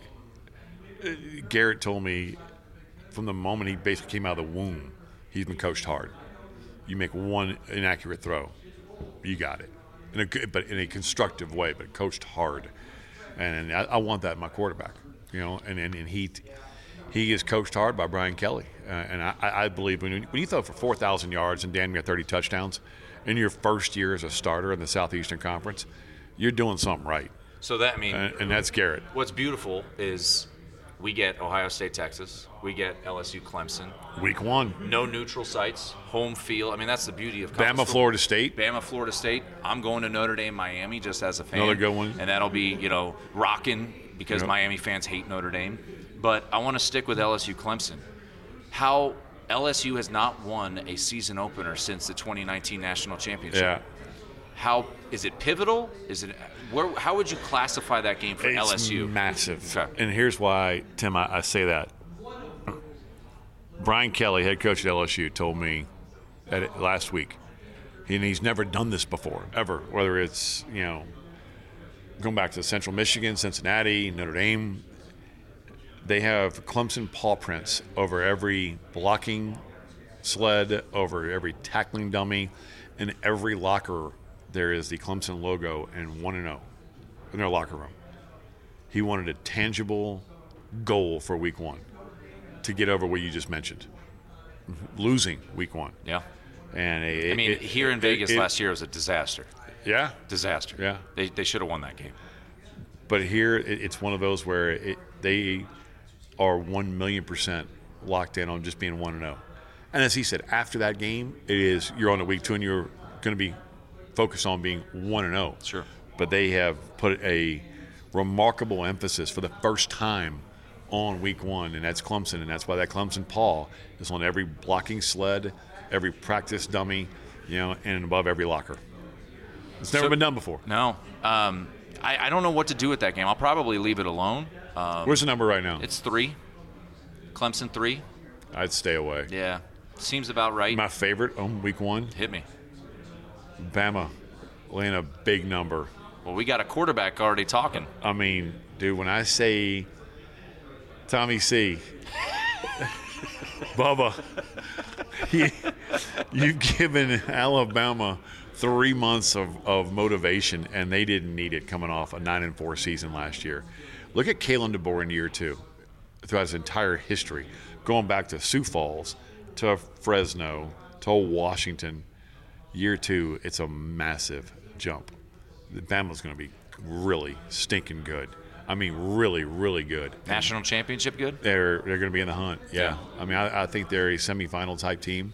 Speaker 4: Yep. Garrett told me from the moment he basically came out of the womb, he's been coached hard. You make one inaccurate throw, you got it. But in a constructive way, but coached hard. And I want that in my quarterback. And he is coached hard by Brian Kelly. And I believe when you throw for 4,000 yards and damn near 30 touchdowns in your first year as a starter in the Southeastern Conference, you're doing something right.
Speaker 2: So
Speaker 4: and that's Garrett.
Speaker 2: What's beautiful is we get Ohio State, Texas. We get LSU, Clemson.
Speaker 4: Week 1.
Speaker 2: No neutral sites, home field. I mean, that's the beauty of
Speaker 4: college. Florida State.
Speaker 2: Bama, Florida State. I'm going to Notre Dame, Miami, just as a fan.
Speaker 4: Another good one.
Speaker 2: And that'll be, rocking because Miami fans hate Notre Dame. But I want to stick with LSU, Clemson. How LSU has not won a season opener since the 2019 national championship.
Speaker 4: Yeah.
Speaker 2: How is it pivotal? Is it how would you classify that game for LSU?
Speaker 4: It's massive.
Speaker 2: Okay.
Speaker 4: And here's why, Tim, I say that. Brian Kelly, head coach at LSU, told me last week, and he's never done this before, ever, whether it's, going back to Central Michigan, Cincinnati, Notre Dame. They have Clemson paw prints over every blocking sled, over every tackling dummy, in every locker. There is the Clemson logo and 1-0 in their locker room. He wanted a tangible goal for week 1 to get over what you just mentioned. Losing week 1.
Speaker 2: Yeah.
Speaker 4: And
Speaker 2: here in Vegas last year was a disaster.
Speaker 4: Yeah.
Speaker 2: Disaster.
Speaker 4: Yeah.
Speaker 2: They should have won that game.
Speaker 4: But here it's one of those where they are 1,000,000% locked in on just being 1-0. And as he said, after that game, you're on to week 2 and you're going to be focused on being 1-0.
Speaker 2: Sure.
Speaker 4: But they have put a remarkable emphasis for the first time on week 1, and that's Clemson, and that's why that Clemson paw is on every blocking sled, every practice dummy, and above every locker. It's never been done before.
Speaker 2: No. I don't know what to do with that game. I'll probably leave it alone.
Speaker 4: Where's the number right now?
Speaker 2: It's 3. Clemson 3.
Speaker 4: I'd stay away.
Speaker 2: Yeah. Seems about right.
Speaker 4: My favorite on week 1,
Speaker 2: Hit me.
Speaker 4: Bama laying a big number.
Speaker 2: Well, we got a quarterback already talking.
Speaker 4: I mean, dude, when I say Tommy C, Bubba, you've given Alabama 3 months of motivation, and they didn't need it coming off a 9-4 season last year. Look at Kalen DeBoer in year 2, throughout his entire history, going back to Sioux Falls, to Fresno, to Washington. Year 2, it's a massive jump. Bama's going to be really stinking good. I mean, really, really good.
Speaker 2: National championship good?
Speaker 4: They're going to be in the hunt. Yeah. I mean, I think they're a semifinal type team.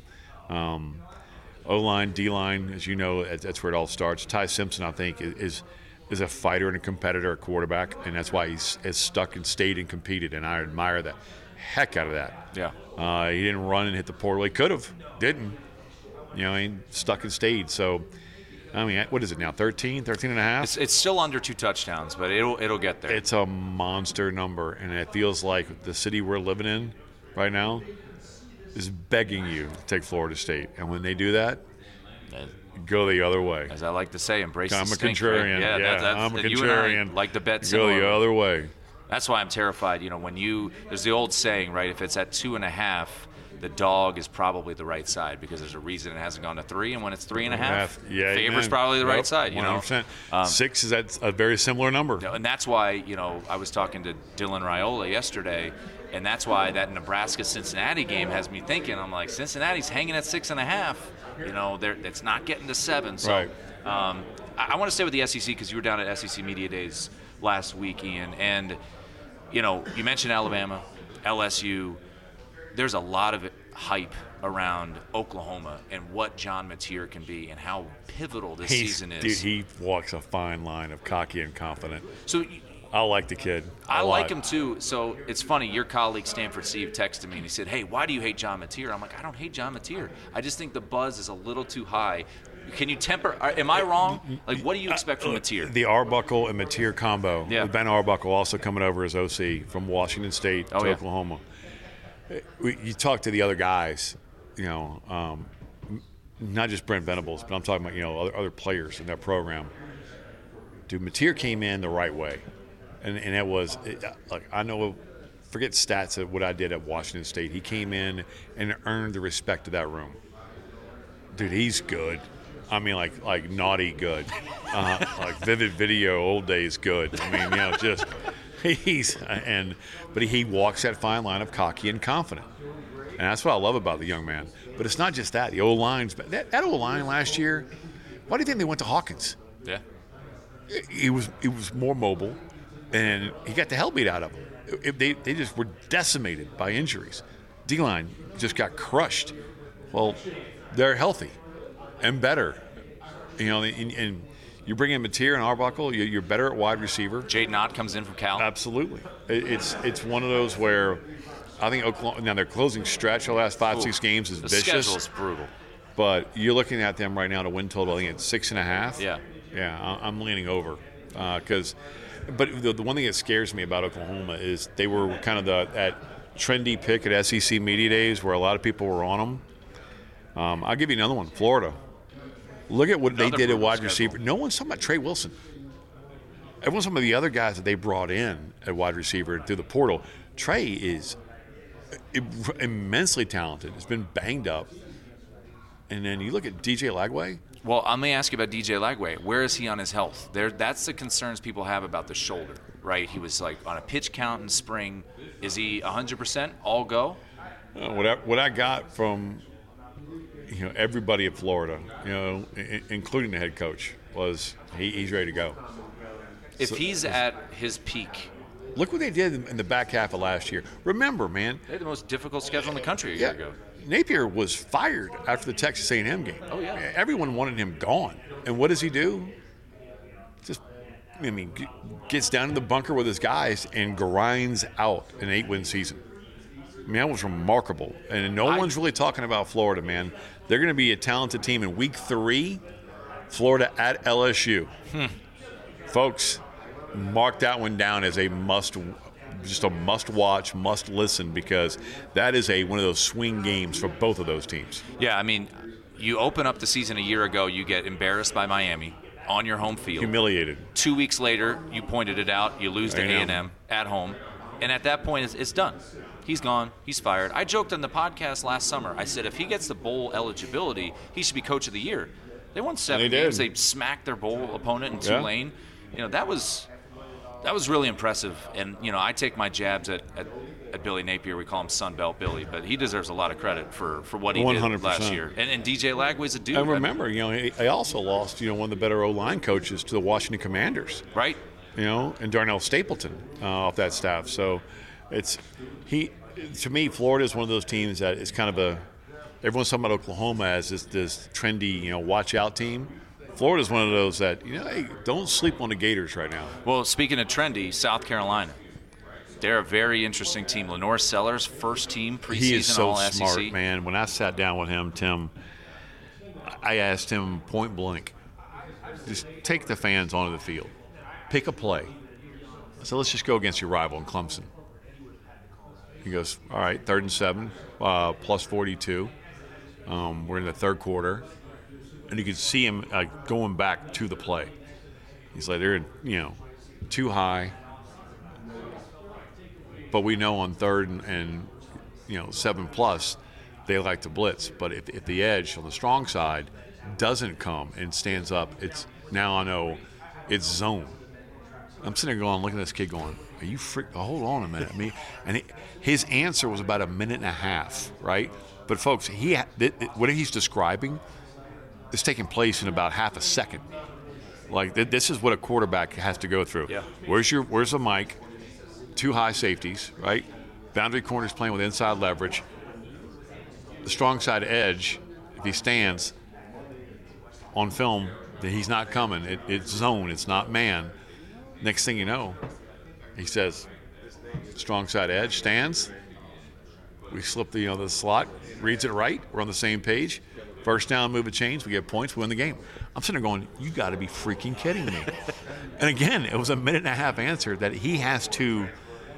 Speaker 4: O-line, D-line, as you know, that's where it all starts. Ty Simpson, I think, is a fighter and a competitor at quarterback, and that's why he's stuck and stayed and competed, and I admire the heck out of that.
Speaker 2: Yeah.
Speaker 4: He didn't run and hit the portal. He could have. Didn't. He stuck and stayed. So, I mean, what is it now, 13 and a half?
Speaker 2: It's still under 2 touchdowns, but it'll get there.
Speaker 4: It's a monster number, and it feels like the city we're living in right now is begging you to take Florida State. And when they do that, go the other way.
Speaker 2: As I like to say, embrace the
Speaker 4: I'm a
Speaker 2: stink,
Speaker 4: contrarian.
Speaker 2: Right?
Speaker 4: Yeah, I'm a
Speaker 2: you
Speaker 4: contrarian.
Speaker 2: and I like the bet
Speaker 4: Go
Speaker 2: similar.
Speaker 4: the other way.
Speaker 2: That's why I'm terrified. There's the old saying, right? If it's at 2.5, the dog is probably the right side because there's a reason it hasn't gone to 3, and when it's 3.5, favor's probably the right side.
Speaker 4: 100%. 6 is at a very similar number.
Speaker 2: And that's why I was talking to Dylan Raiola yesterday, and that's why that Nebraska-Cincinnati game has me thinking. I'm like, Cincinnati's hanging at 6.5. It's not getting to 7. So
Speaker 4: right.
Speaker 2: I want to stay with the SEC because you were down at SEC Media Days last week, Ian, and you mentioned Alabama, LSU. There's a lot of hype around Oklahoma and what John Mateer can be and how pivotal this season is.
Speaker 4: Dude, he walks a fine line of cocky and confident.
Speaker 2: So
Speaker 4: I like the kid.
Speaker 2: I like him too. So it's funny. Your colleague Stanford Steve texted me and he said, "Hey, why do you hate John Mateer?" I'm like, "I don't hate John Mateer. I just think the buzz is a little too high." Can you temper? Am I wrong? Like, what do you expect from Mateer?
Speaker 4: The Arbuckle and Mateer combo.
Speaker 2: Yeah.
Speaker 4: With Ben Arbuckle also coming over as OC from Washington State to Oklahoma. You talk to the other guys, not just Brent Venables, but I'm talking about other players in that program. Dude, Mateer came in the right way, and it was I know. Forget stats of what I did at Washington State. He came in and earned the respect of that room. Dude, he's good. I mean, like naughty good, like Vivid Video old days good. I mean, just. But he walks that fine line of cocky and confident, and that's what I love about the young man. But it's not just that. The O-line's that O-line last year. Why do you think they went to Hawkins?
Speaker 2: Yeah,
Speaker 4: he was more mobile, and he got the hell beat out of him. They just were decimated by injuries. D-line just got crushed. Well, they're healthy and better, and you bring in Mateer and Arbuckle, you're better at wide receiver.
Speaker 2: Jaden Ott comes in from Cal.
Speaker 4: Absolutely. It's one of those where I think Oklahoma, now their closing stretch the last 5-6 games is vicious.
Speaker 2: The schedule's brutal.
Speaker 4: But you're looking at them right now to win total, I think it's 6.5.
Speaker 2: Yeah.
Speaker 4: Yeah, I'm leaning over. But the one thing that scares me about Oklahoma is they were kind of that trendy pick at SEC Media Days where a lot of people were on them. I'll give you another one, Florida. Look at what they did at wide receiver. No one's talking about Trey Wilson. Everyone's talking about the other guys that they brought in at wide receiver through the portal. Trey is immensely talented. He's been banged up. And then you look at DJ Lagway.
Speaker 2: Well, let me ask you about DJ Lagway. Where is he on his health? That's the concerns people have about the shoulder, right? He was like on a pitch count in spring. Is he 100% all go?
Speaker 4: What I got from everybody at Florida, including the head coach, was he's ready to go.
Speaker 2: If he's at his peak.
Speaker 4: Look what they did in the back half of last year. Remember, man.
Speaker 2: They had the most difficult schedule in the country a year ago.
Speaker 4: Napier was fired after the Texas A&M game.
Speaker 2: Oh, yeah.
Speaker 4: Everyone wanted him gone. And what does he do? Gets down in the bunker with his guys and grinds out an 8-win season. I mean, that was remarkable. And no one's really talking about Florida, man. They're going to be a talented team in week 3, Florida at LSU. Folks, mark that one down as a must-watch, must-listen, because that is one of those swing games for both of those teams.
Speaker 2: Yeah, I mean, you open up the season a year ago, you get embarrassed by Miami on your home field.
Speaker 4: Humiliated.
Speaker 2: 2 weeks later, you pointed it out, you lose to A&M at home, and at that point, it's done. He's gone. He's fired. I joked on the podcast last summer. I said if he gets the bowl eligibility, he should be coach of the year. They won 7 games. They smacked their bowl opponent in Tulane. That was really impressive. And I take my jabs at Billy Napier. We call him Sunbelt Billy, but he deserves a lot of credit for what he 100%. Did last year. And DJ Lagway's a dude.
Speaker 4: I remember, he also lost one of the better O-line coaches to the Washington Commanders.
Speaker 2: Right.
Speaker 4: And Darnell Stapleton off that staff. So to me, Florida is one of those teams that is kind of everyone's talking about Oklahoma as this trendy, watch out team. Florida is one of those that, hey, don't sleep on the Gators right now.
Speaker 2: Well, speaking of trendy, South Carolina. They're a very interesting team. Lenore Sellers, first team preseason
Speaker 4: He is so
Speaker 2: All-SEC.
Speaker 4: smart, man. When I sat down with him, Tim, I asked him point blank, just take the fans onto the field. Pick a play. So let's just go against your rival in Clemson. He goes, all right, 3rd and 7, plus 42. We're in the third quarter. And you could see him going back to the play. He's like, they're, too high. But we know on 3rd and 7 plus, they like to blitz. But if the edge on the strong side doesn't come and stands up, now I know it's zone. I'm sitting there looking at this kid going, are you hold on a minute. His answer was about 1.5 minutes, right? But folks, what he's describing is taking place in about half a second. Like this is what a quarterback has to go through.
Speaker 2: Yeah.
Speaker 4: Where's the mic? 2 high safeties, right? Boundary corners playing with inside leverage. The strong side edge, if he stands on film, then he's not coming. It's zone. It's not man. Next thing you know, he says, strong side edge stands. We slip the slot, reads it right. We're on the same page. First down, move a chains. We get points. We win the game. I'm sitting there going, you got to be freaking kidding me. And again, it was 1.5 minute answer that he has to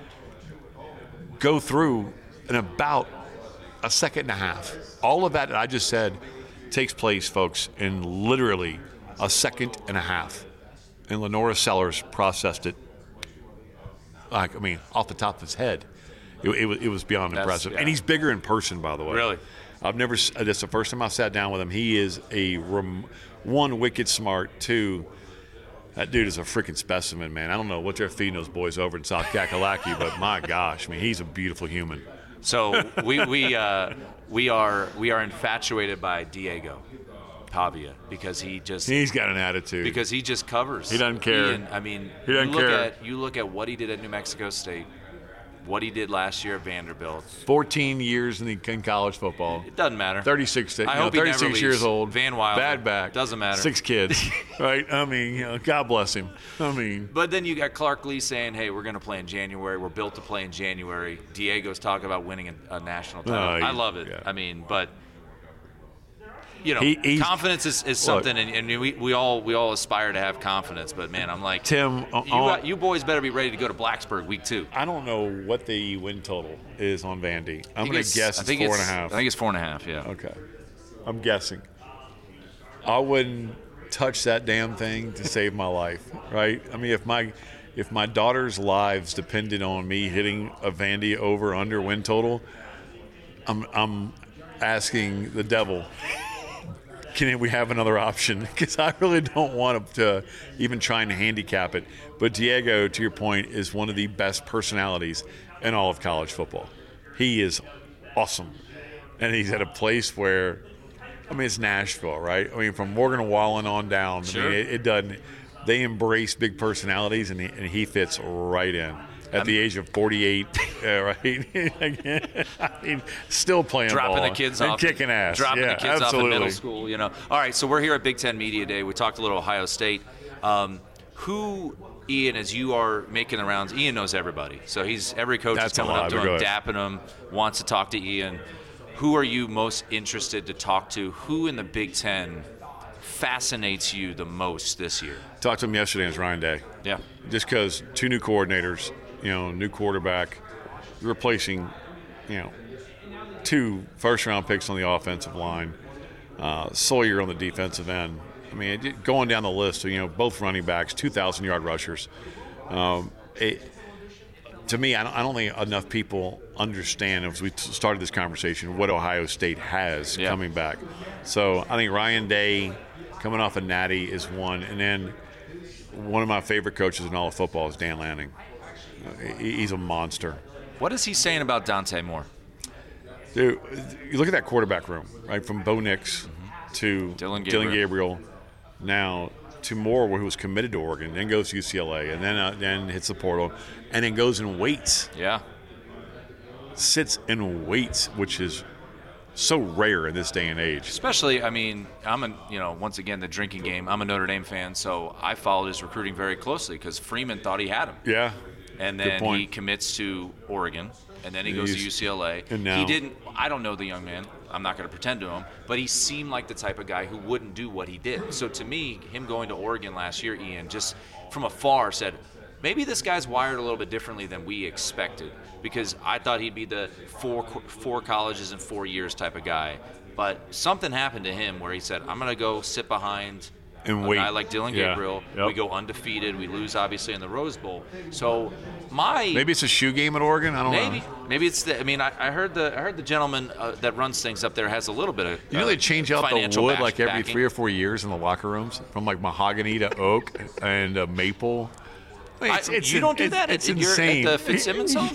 Speaker 4: go through in about 1.5 seconds. All of that I just said takes place, folks, in literally 1.5 seconds. And Lenora Sellers processed it, off the top of his head. It was beyond impressive. Yeah. And he's bigger in person, by the way.
Speaker 2: Really?
Speaker 4: That's the first time I sat down with him. He is one, wicked smart. 2, that dude is a freaking specimen, man. I don't know what they're feeding those boys over in South Kakalaki, but my gosh, he's a beautiful human.
Speaker 2: So we are infatuated by Diego Pavia because he's
Speaker 4: got an attitude.
Speaker 2: Because he just covers.
Speaker 4: He doesn't care.
Speaker 2: He doesn't care. You look at what he did at New Mexico State. what he did last year at Vanderbilt.
Speaker 4: 14 years in college football.
Speaker 2: It doesn't matter.
Speaker 4: 36
Speaker 2: I hope he never
Speaker 4: 36 years
Speaker 2: leaves.
Speaker 4: old.
Speaker 2: Van Wilder.
Speaker 4: Bad back.
Speaker 2: Doesn't matter.
Speaker 4: 6 kids. Right? I mean, God bless him. I mean.
Speaker 2: But then you got Clark Lee saying, hey, we're going to play in January. We're built to play in January. Diego's talking about winning a national title. I love it.
Speaker 4: Yeah.
Speaker 2: I mean, but, confidence is something, and we all aspire to have confidence. But, man, I'm like,
Speaker 4: Tim,
Speaker 2: you boys better be ready to go to Blacksburg week 2.
Speaker 4: I don't know what the win total is on Vandy. I'm going to guess it's 4.5.
Speaker 2: I think it's 4.5, yeah.
Speaker 4: Okay. I'm guessing. I wouldn't touch that damn thing to save my life, right? I mean, if my daughter's lives depended on me hitting a Vandy over/under win total, I'm asking the devil, can we have another option? Because I really don't want to even try and handicap it. But Diego, to your point, is one of the best personalities in all of college football. He is awesome. And he's at a place where, I mean, it's Nashville, right? I mean, from Morgan Wallen on down,
Speaker 2: sure.
Speaker 4: I mean, it doesn't. They embrace big personalities, and he fits right in. At the age of 48, right? I mean, still playing
Speaker 2: dropping
Speaker 4: ball
Speaker 2: the kids
Speaker 4: and
Speaker 2: off,
Speaker 4: kicking ass.
Speaker 2: dropping
Speaker 4: yeah,
Speaker 2: the kids
Speaker 4: absolutely.
Speaker 2: off in middle school. All right, so we're here at Big Ten Media Day. We talked a little Ohio State. Who, Ian, as you are making the rounds, Ian knows everybody. So every coach is coming up to him, dapping him, wants to talk to Ian. Who are you most interested to talk to? Who in the Big Ten fascinates you the most this year?
Speaker 4: Talked to him yesterday. It was Ryan Day.
Speaker 2: Yeah.
Speaker 4: Just because 2 new coordinators, new quarterback, replacing, 2 first-round picks on the offensive line, Sawyer on the defensive end. I mean, going down the list, both running backs, 2,000-yard rushers. To me, I don't think enough people understand, as we started this conversation, what Ohio State has coming back. So I think Ryan Day, coming off a natty, is one. And then one of my favorite coaches in all of football is Dan Lanning. He's a monster.
Speaker 2: What is he saying about Dante Moore?
Speaker 4: Dude, you look at that quarterback room, right, from Bo Nix to Dylan Gabriel, now to Moore, who was committed to Oregon, then goes to UCLA, and then hits the portal, and then goes and waits.
Speaker 2: Yeah.
Speaker 4: Sits and waits, which is so rare in this day and age.
Speaker 2: Especially, I mean, once again, the drinking game. I'm a Notre Dame fan, so I followed his recruiting very closely because Freeman thought he had him.
Speaker 4: Yeah.
Speaker 2: And then he commits to Oregon, and then he goes to UCLA.
Speaker 4: And now,
Speaker 2: he didn't. I don't know the young man. I'm not going to pretend to him, but he seemed like the type of guy who wouldn't do what he did. So to me, him going to Oregon last year, Ian, just from afar said, maybe this guy's wired a little bit differently than we expected, because I thought he'd be the four colleges in 4 years type of guy. But something happened to him where he said, I'm going to go sit behind
Speaker 4: and
Speaker 2: a guy like Dylan Gabriel.
Speaker 4: Yep.
Speaker 2: We go undefeated. We lose, obviously, in the Rose Bowl. So maybe
Speaker 4: it's a shoe game at Oregon. I don't know.
Speaker 2: Maybe it's the. I mean, I heard the gentleman that runs things up there has a little bit of.
Speaker 4: They change out the wood like every
Speaker 2: backing.
Speaker 4: 3 or 4 years in the locker rooms, from like mahogany to oak and maple. I mean,
Speaker 2: you don't do that.
Speaker 4: It's
Speaker 2: insane.
Speaker 4: You're
Speaker 2: at the Fitzsimmons home?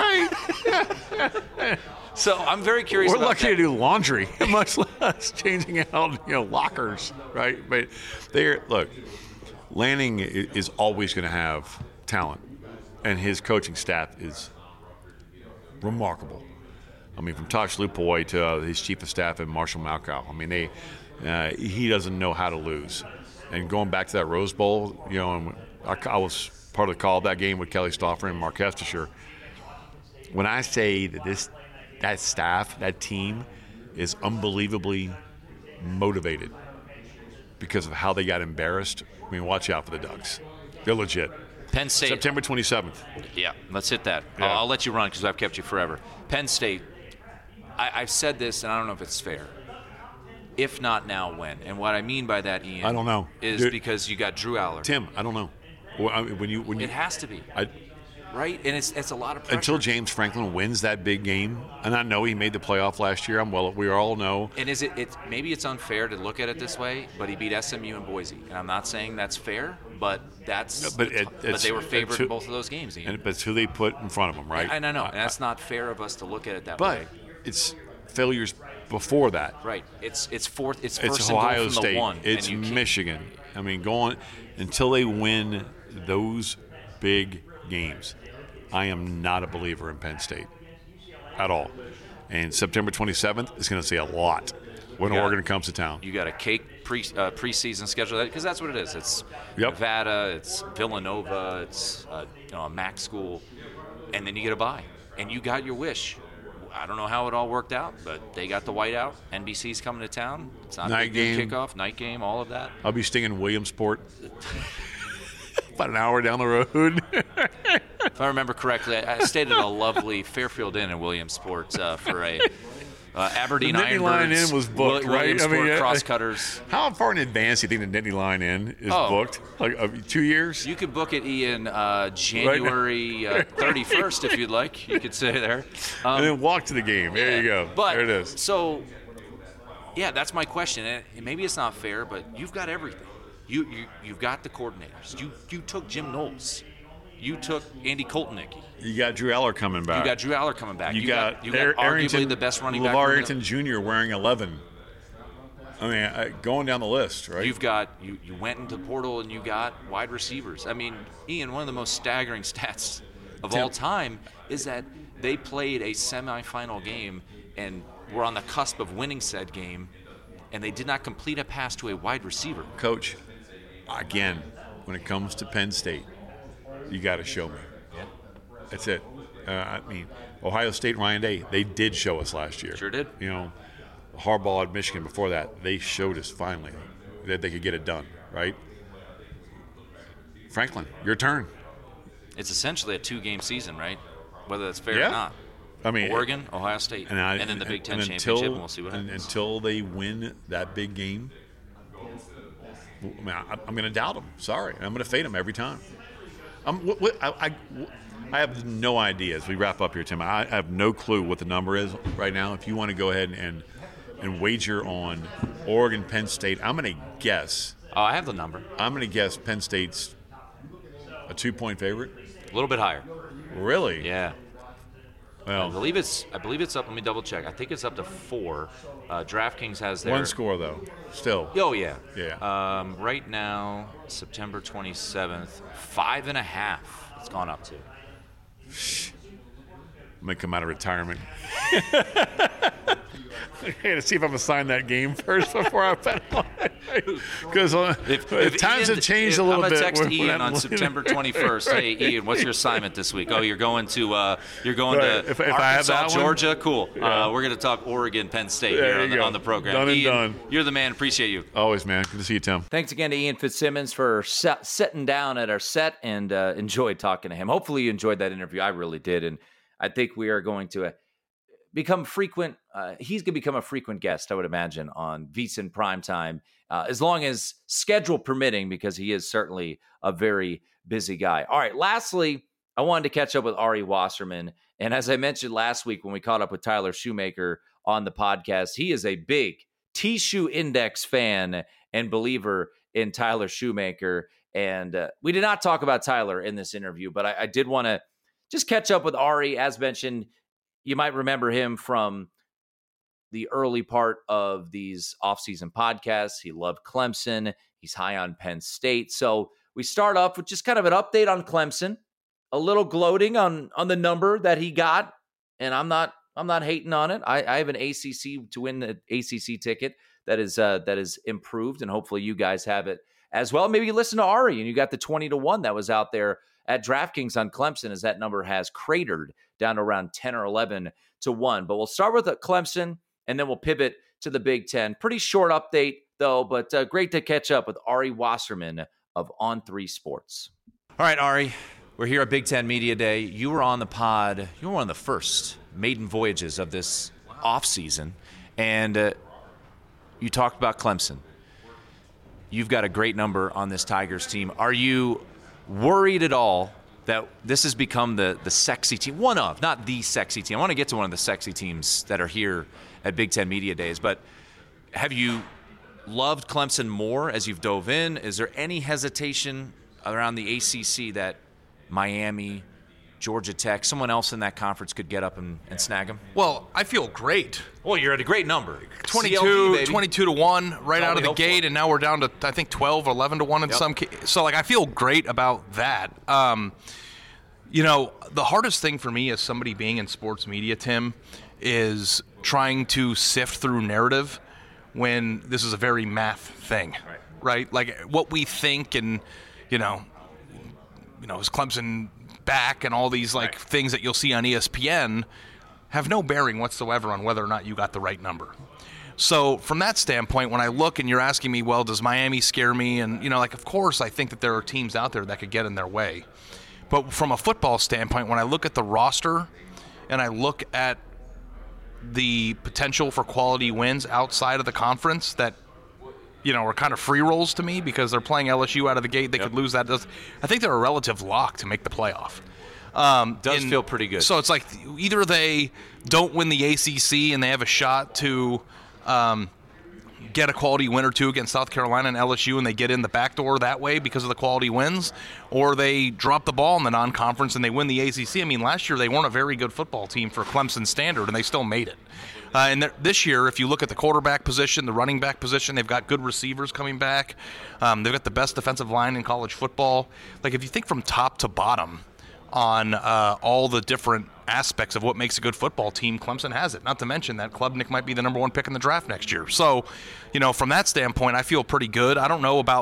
Speaker 4: Yeah, right.
Speaker 2: So I'm very curious.
Speaker 4: We're lucky to do laundry, much less changing out lockers, right? But look, Lanning is always going to have talent, and his coaching staff is remarkable. I mean, from Tosh Lupoy to his chief of staff and Marshall Malkow. I mean, he doesn't know how to lose. And going back to that Rose Bowl, and I was part of the call of that game with Kelly Stauffer and Mark Hestisher. When I say that staff, that team, is unbelievably motivated because of how they got embarrassed. I mean, watch out for the Ducks. They're legit.
Speaker 2: Penn State.
Speaker 4: September 27th.
Speaker 2: Yeah, let's hit that.
Speaker 4: Yeah.
Speaker 2: I'll let you run because I've kept you forever. Penn State, I've said this, and I don't know if it's fair. If not now, when? And what I mean by that, Ian,
Speaker 4: I don't know.
Speaker 2: Is because you got Drew Aller.
Speaker 4: Tim, I don't know. When you
Speaker 2: it has to be. Right? And it's a lot of pressure.
Speaker 4: Until James Franklin wins that big game, and I know he made the playoff last year. We all know.
Speaker 2: And is it maybe it's unfair to look at it this way, but he beat SMU and Boise. And I'm not saying that's fair, but but they were favored in both of those games. But
Speaker 4: it's who they put in front of them, right?
Speaker 2: And I know. And that's not fair of us to look at it that way.
Speaker 4: But it's failures before that.
Speaker 2: Right. It's first
Speaker 4: it's
Speaker 2: and
Speaker 4: Ohio
Speaker 2: goal from
Speaker 4: State.
Speaker 2: the one.
Speaker 4: It's Michigan. I mean, going until they win those big games, I am not a believer in Penn State at all. And September 27th is going to say a lot when Oregon comes to town.
Speaker 2: You got a cake preseason schedule, because that's what it is. It's
Speaker 4: Yep.
Speaker 2: Nevada, it's Villanova, it's a MAC school, and then you get a bye, and you got your wish. I don't know how it all worked out, but they got the whiteout. NBC's coming to town. It's not
Speaker 4: Night
Speaker 2: a big
Speaker 4: game.
Speaker 2: kickoff, night game, all of that.
Speaker 4: I'll be staying in Williamsport, about an hour down the road.
Speaker 2: If I remember correctly, I stayed at a lovely Fairfield Inn in Williamsport for a Aberdeen
Speaker 4: The Nittany Lion
Speaker 2: Ironbirds
Speaker 4: Inn was booked, right?
Speaker 2: Williamsport Crosscutters.
Speaker 4: How far in advance do you think the Nittany Lion Inn is booked? Like 2 years?
Speaker 2: You could book it, Ian, January 31st if you'd like. You could stay there.
Speaker 4: And then walk to the game. There you go.
Speaker 2: But,
Speaker 4: there it is.
Speaker 2: So, yeah, that's my question. And maybe it's not fair, but you've got everything. You've got the coordinators. You took Jim Knowles. You took Andy Koltenicky.
Speaker 4: You got Drew Aller coming back.
Speaker 2: You got Drew Aller coming back.
Speaker 4: You got
Speaker 2: arguably
Speaker 4: Arrington,
Speaker 2: the best running back.
Speaker 4: LeVar Arrington Jr. wearing 11. I mean, going down the list, right?
Speaker 2: You've got you went into the portal and you got wide receivers. I mean, Ian, one of the most staggering stats of all time is that they played a semifinal game and were on the cusp of winning said game, and they did not complete a pass to a wide receiver.
Speaker 4: Coach, again, when it comes to Penn State, you got to show me.
Speaker 2: Yeah.
Speaker 4: That's it. I mean, Ohio State, Ryan Day, they did show us last year.
Speaker 2: Sure did.
Speaker 4: You know, Harbaugh at Michigan before that, they showed us finally that they could get it done, right? Franklin, your turn.
Speaker 2: It's essentially a 2-game season, right? Whether that's fair
Speaker 4: Yeah.
Speaker 2: or not.
Speaker 4: I mean,
Speaker 2: Oregon, Ohio State, and then the Big Ten championship, and we'll see what happens.
Speaker 4: Until they win that big game, I mean, I'm going to doubt them. Sorry. I'm going to fade them every time. I have no idea as we wrap up here, Tim. I have no clue what the number is right now. If you want to go ahead and wager on Oregon, Penn State, I'm going to guess.
Speaker 2: Oh, I have the number.
Speaker 4: I'm going to guess Penn State's a 2-point favorite.
Speaker 2: A little bit higher.
Speaker 4: Really?
Speaker 2: Yeah. I
Speaker 4: Well,
Speaker 2: believe it's up. Let me double check. I think it's up to 4. DraftKings has their
Speaker 4: one score though. Still.
Speaker 2: Oh yeah.
Speaker 4: Yeah.
Speaker 2: Right now, September 27th, 5.5. It's gone up to.
Speaker 4: I'm going to come out of retirement. Okay, to see if I'm going to sign that game first before I bet on it. Because if times have changed a little bit.
Speaker 2: I'm going to text Ian on September 21st. Hey, Ian, what's your assignment this week? Oh, you're going to
Speaker 4: If I have
Speaker 2: Arkansas,
Speaker 4: that one?
Speaker 2: Georgia? Cool.
Speaker 4: Yeah.
Speaker 2: We're going to talk Oregon, Penn State
Speaker 4: There
Speaker 2: here
Speaker 4: you
Speaker 2: on
Speaker 4: go.
Speaker 2: the program.
Speaker 4: Done and
Speaker 2: Ian,
Speaker 4: done.
Speaker 2: You're the man. Appreciate you.
Speaker 4: Always, man. Good to see you, Tim.
Speaker 2: Thanks again to Ian Fitzsimmons for sitting down at our set, and enjoyed talking to him. Hopefully you enjoyed that interview. I really did, and I think we are going to become frequent. He's going to become a frequent guest, I would imagine, on VSiN Primetime, as long as schedule permitting, because he is certainly a very busy guy. All right, lastly, I wanted to catch up with Ari Wasserman, and as I mentioned last week when we caught up with Tyler Shoemaker on the podcast, he is a big T-Shoe Index fan and believer in Tyler Shoemaker, and we did not talk about Tyler in this interview, but I did want to just catch up with Ari. As mentioned, you might remember him from the early part of these offseason podcasts. He loved Clemson. He's high on Penn State. So we start off with just kind of an update on Clemson, a little gloating on the number that he got. And I'm not hating on it. I have an ACC to win the ACC ticket that is improved, and hopefully you guys have it as well. Maybe you listen to Ari and you got the 20-1 that was out there at DraftKings on Clemson, as that number has cratered down to around 10 or 11-1. But we'll start with Clemson, and then we'll pivot to the Big Ten. Pretty short update, though, but great to catch up with Ari Wasserman of On3 Sports. All right, Ari, we're here at Big Ten Media Day. You were on the pod. You were one of the first maiden voyages of this offseason, and you talked about Clemson. You've got a great number on this Tigers team. Are you worried at all that this has become the sexy team? One of, not the sexy team. I want to get to one of the sexy teams that are here at Big Ten Media Days, but have you loved Clemson more as you've dove in? Is there any hesitation around the ACC that Miami, Georgia Tech, someone else in that conference could get up and snag them?
Speaker 5: Well, I feel great.
Speaker 2: Well, you're at a great number.
Speaker 5: 22-1 right out of the gate,
Speaker 2: for.
Speaker 5: and now we're down to, I think, 12 or 11-1 in some cases. So, I feel great about that. The hardest thing for me as somebody being in sports media, Tim, is trying to sift through narrative when this is a very math thing, right? Like what we think and, is Clemson back and all these things that you'll see on ESPN have no bearing whatsoever on whether or not you got the right number. So from that standpoint, when I look and you're asking me, well, does Miami scare me? And, of course I think that there are teams out there that could get in their way. But from a football standpoint, when I look at the roster and I look at the potential for quality wins outside of the conference that, are kind of free rolls to me because they're playing LSU out of the gate. They could lose that. I think they're a relative lock to make the playoff.
Speaker 2: Does feel pretty good.
Speaker 5: So it's like either they don't win the ACC and they have a shot to get a quality win or two against South Carolina and LSU and they get in the back door that way because of the quality wins, or they drop the ball in the non-conference and they win the ACC. I mean, last year they weren't a very good football team for Clemson standard, and they still made it. And this year, if you look at the quarterback position, the running back position, they've got good receivers coming back. They've got the best defensive line in college football. Like, if you think from top to bottom on all the different aspects of what makes a good football team, Clemson has it. Not to mention that Klubnik might be the number one pick in the draft next year. So, from that standpoint, I feel pretty good. I don't know about,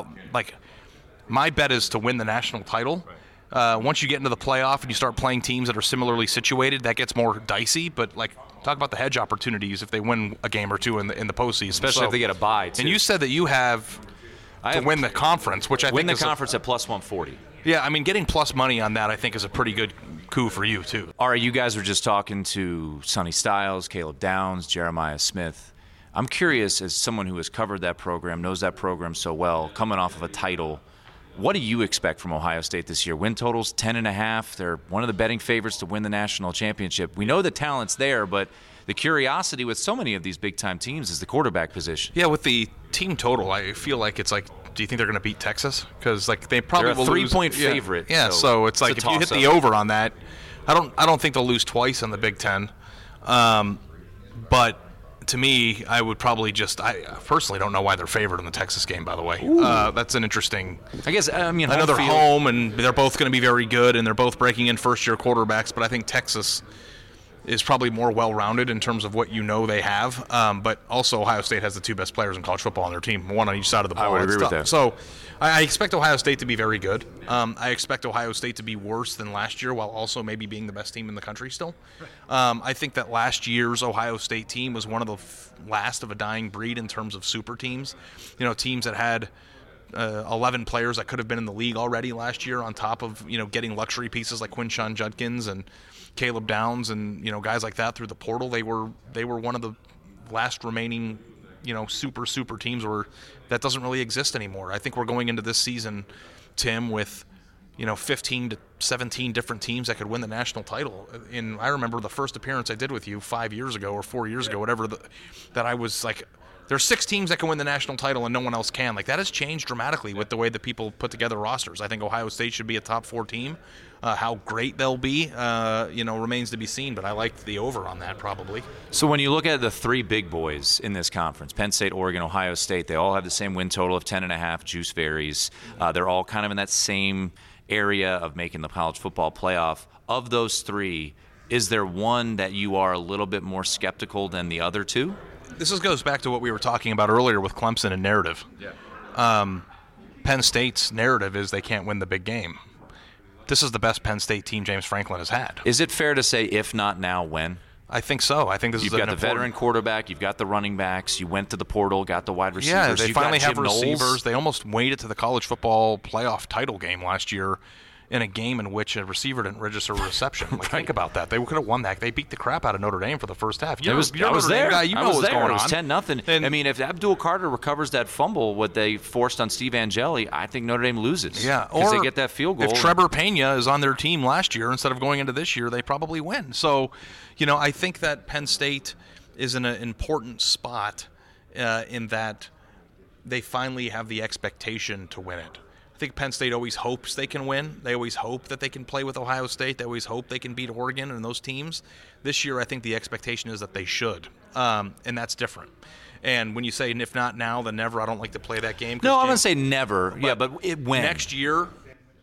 Speaker 5: my bet is to win the national title. Once you get into the playoff and you start playing teams that are similarly situated, that gets more dicey. But, talk about the hedge opportunities if they win a game or two in the postseason.
Speaker 2: Especially if they get a bye, too.
Speaker 5: And you said that you have to win the conference, which I think is...
Speaker 2: Win the conference at plus 140.
Speaker 5: Yeah, I mean, getting plus money on that I think is a pretty good coup for you, too.
Speaker 2: All right, you guys were just talking to Sonny Styles, Caleb Downs, Jeremiah Smith. I'm curious, as someone who has covered that program, knows that program so well, coming off of a title, what do you expect from Ohio State this year? Win totals 10.5. They're one of the betting favorites to win the national championship. We know the talent's there, but the curiosity with so many of these big-time teams is the quarterback position.
Speaker 5: Yeah, with the team total, I feel like it's do you think they're going to beat Texas? Because they probably will lose.
Speaker 2: They're a 3-point favorite.
Speaker 5: Yeah, so it's if you hit the over on that, I don't think they'll lose twice in the Big Ten. But to me, I would probably I personally don't know why they're favored in the Texas game, by the way. That's an interesting.
Speaker 2: I guess, I know
Speaker 5: they're home, and they're both going to be very good, and they're both breaking in first-year quarterbacks, but I think Texas is probably more well-rounded in terms of what they have. But also Ohio State has the two best players in college football on their team, one on each side of the ball.
Speaker 2: I would agree with that.
Speaker 5: So I expect Ohio State to be very good. I expect Ohio State to be worse than last year while also maybe being the best team in the country still. I think that last year's Ohio State team was one of the last of a dying breed in terms of super teams. Teams that had 11 players that could have been in the league already last year on top of, getting luxury pieces like Quinshon Judkins and Caleb Downs and, guys like that through the portal. They were one of the last remaining, super teams that doesn't really exist anymore. I think we're going into this season, Tim, with 15 to 17 different teams that could win the national title. And I remember the first appearance I did with you 5 years ago or 4 years ago, whatever, that I was like, there's 6 teams that can win the national title and no one else can. That has changed dramatically with the way that people put together rosters. I think Ohio State should be a top 4 team. How great they'll be, remains to be seen, but I like the over on that probably.
Speaker 2: So when you look at the 3 big boys in this conference, Penn State, Oregon, Ohio State, they all have the same win total of 10.5. Juice varies. They're all kind of in that same area of making the college football playoff. Of those 3, is there one that you are a little bit more skeptical than the other 2?
Speaker 5: This goes back to what we were talking about earlier with Clemson and narrative. Yeah. Penn State's narrative is they can't win the big game. This is the best Penn State team James Franklin has had.
Speaker 2: Is it fair to say, if not now, when?
Speaker 5: I think so. I think
Speaker 2: you've got the veteran quarterback, you've got the running backs, you went to the portal, got the wide receivers.
Speaker 5: Yeah, they finally have receivers. They almost made it to the college football playoff title game last year in a game in which a receiver didn't register a reception. Right. Think about that. They could have won that. They beat the crap out of Notre Dame for the first half.
Speaker 2: I was there.
Speaker 5: Guy, you know what's going on.
Speaker 2: It was 10-0. I mean, if Abdul Carter recovers that fumble, what they forced on Steve Angeli, I think Notre Dame loses.
Speaker 5: Yeah,
Speaker 2: because they get that field goal.
Speaker 5: If Trevor Pena is on their team last year instead of going into this year, they probably win. So, I think that Penn State is in an important spot in that they finally have the expectation to win it. I think Penn State always hopes they can win. They always hope that they can play with Ohio State. They always hope they can beat Oregon and those teams. This year, I think the expectation is that they should, and that's different. And when you say, if not now, then never, I don't like to play that game.
Speaker 2: No, I'm going to say never. But it when.
Speaker 5: Next year,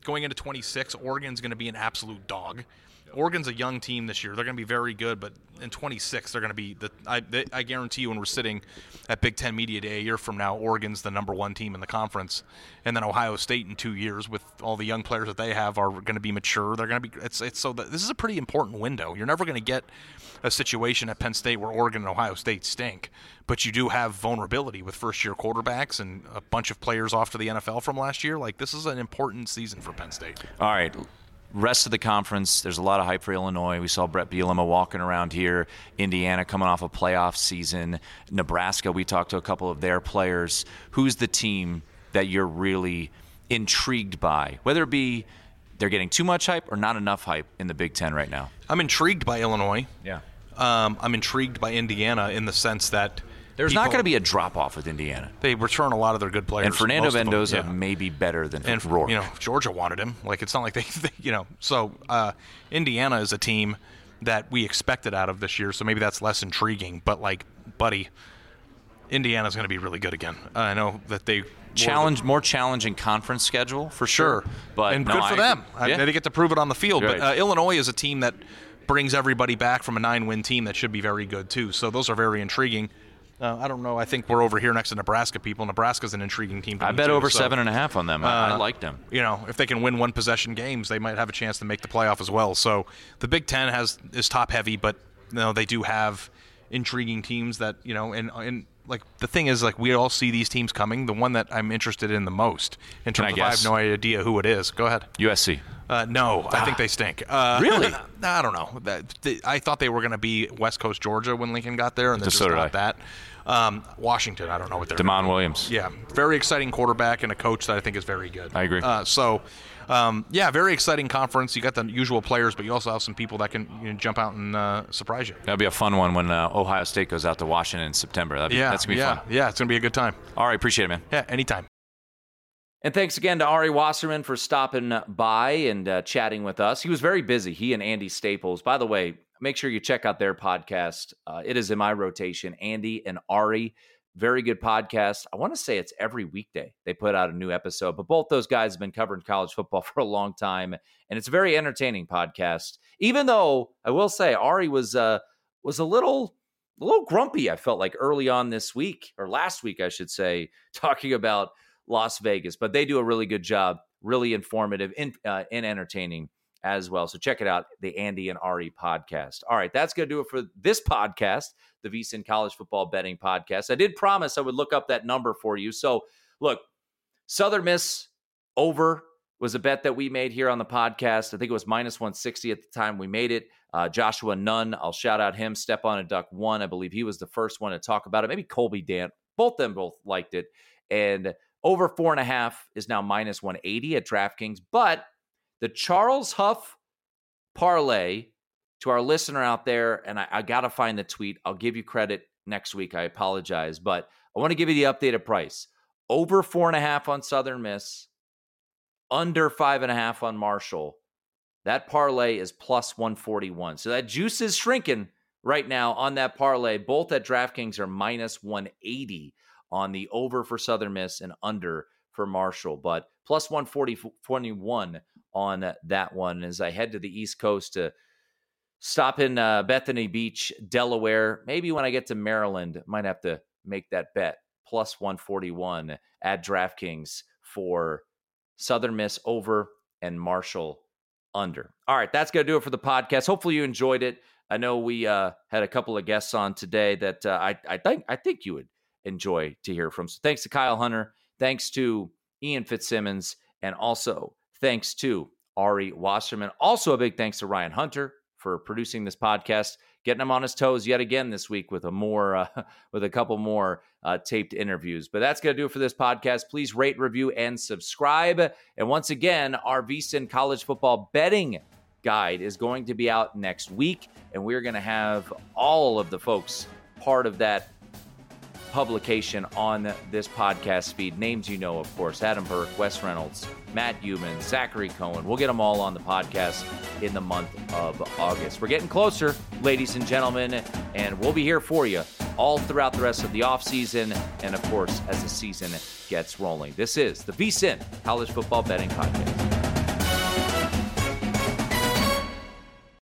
Speaker 5: going into 26, Oregon's going to be an absolute dog. Oregon's a young team this year. They're going to be very good, but in 26, they're going to be I guarantee you when we're sitting at Big Ten Media Day a year from now, Oregon's the number 1 team in the conference. And then Ohio State in 2 years with all the young players that they have are going to be mature. They're going to be this is a pretty important window. You're never going to get a situation at Penn State where Oregon and Ohio State stink, but you do have vulnerability with first-year quarterbacks and a bunch of players off to the NFL from last year. Like, this is an important season for Penn State.
Speaker 2: All right. Rest of the conference, there's a lot of hype for Illinois. We saw Brett Bielema walking around here. Indiana coming off a playoff season. Nebraska, we talked to a couple of their players. Who's the team that you're really intrigued by? Whether it be they're getting too much hype or not enough hype in the Big Ten right now?
Speaker 5: I'm intrigued by Illinois.
Speaker 2: Yeah.
Speaker 5: I'm intrigued by Indiana in the sense that
Speaker 2: there's not going to be a drop-off with Indiana.
Speaker 5: They return a lot of their good players.
Speaker 2: And Fernando Mendoza may be better than Rourke.
Speaker 5: Georgia wanted him. Like, it's not like they So Indiana is a team that we expected out of this year, so maybe that's less intriguing. But, like, buddy, Indiana's going to be really good again. I know that they
Speaker 2: more challenging conference schedule for sure. But
Speaker 5: and good for them. They get to prove it on the field.
Speaker 2: Right.
Speaker 5: But Illinois is a team that brings everybody back from a 9-win team that should be very good too. So those are very intriguing. I don't know. I think we're over here next to Nebraska people. Nebraska's an intriguing team.
Speaker 2: I bet over 7.5 on them. I like them.
Speaker 5: If they can win one-possession games, they might have a chance to make the playoff as well. So the Big Ten is top-heavy, but they do have intriguing teams that and like the thing is, like, we all see these teams coming. The one that I'm interested in the most, in terms of, I have no idea who it is. Go ahead.
Speaker 2: USC.
Speaker 5: No, I think they stink.
Speaker 2: Really?
Speaker 5: I don't know. I thought they were going to be West Coast Georgia when Lincoln got there, and they're just not that. Washington, I don't know what they're
Speaker 2: DeMond Williams.
Speaker 5: Yeah, very exciting quarterback and a coach that I think is very good.
Speaker 2: I agree.
Speaker 5: Very exciting conference. You got the usual players, but you also have some people that can jump out and surprise you.
Speaker 2: That'll be a fun one when Ohio State goes out to Washington in September. That's going to be fun.
Speaker 5: Yeah, it's going to be a good time.
Speaker 2: All right, appreciate it, man.
Speaker 5: Yeah, anytime.
Speaker 2: And thanks again to Ari Wasserman for stopping by and chatting with us. He was very busy, he and Andy Staples. By the way, make sure you check out their podcast. It is in my rotation, Andy and Ari. Very good podcast. I want to say it's every weekday they put out a new episode, but both those guys have been covering college football for a long time, and it's a very entertaining podcast. Even though I will say Ari was a little grumpy, I felt like, early on this week, or last week, I should say, talking about Las Vegas, but they do a really good job, really informative and entertaining as well. So check it out, the Andy and Ari podcast. All right, that's going to do it for this podcast, the VSiN College Football Betting Podcast. I did promise I would look up that number for you. So look, Southern Miss over was a bet that we made here on the podcast. I think it was minus 160 at the time we made it. Joshua Nunn, I'll shout out him. Step on a Duck won. I believe he was the first one to talk about it. Maybe Colby Dant. Both liked it. And over 4.5 is now minus 180 at DraftKings. But the Charles Huff parlay, to our listener out there, and I got to find the tweet. I'll give you credit next week. I apologize. But I want to give you the updated price. Over 4.5 on Southern Miss, under 5.5 on Marshall. That parlay is plus 141. So that juice is shrinking right now on that parlay. Both at DraftKings are minus 180 on the over for Southern Miss and under for Marshall, but plus 141 on that one as I head to the East Coast to stop in Bethany Beach, Delaware. Maybe when I get to Maryland, might have to make that bet. Plus 141 at DraftKings for Southern Miss over and Marshall under. All right, that's going to do it for the podcast. Hopefully you enjoyed it. I know we had a couple of guests on today that I think you would enjoy to hear from. So thanks to Kyle Hunter, thanks to Ian Fitzsimmons, and also thanks to Ari Wasserman. Also a big thanks to Ryan Hunter for producing this podcast, getting him on his toes yet again this week with a couple more taped interviews. But that's going to do it for this podcast. Please rate, review, and subscribe. And once again, our VSiN College Football Betting Guide is going to be out next week, and we're going to have all of the folks part of that publication on this podcast feed. Names you know, of course, Adam Burke, Wes Reynolds, Matt Human, Zachary Cohen. We'll get them all on the podcast in the month of August. We're getting closer, ladies and gentlemen, and we'll be here for you all throughout the rest of the offseason and, of course, as the season gets rolling. This is the VSiN College Football Betting Podcast.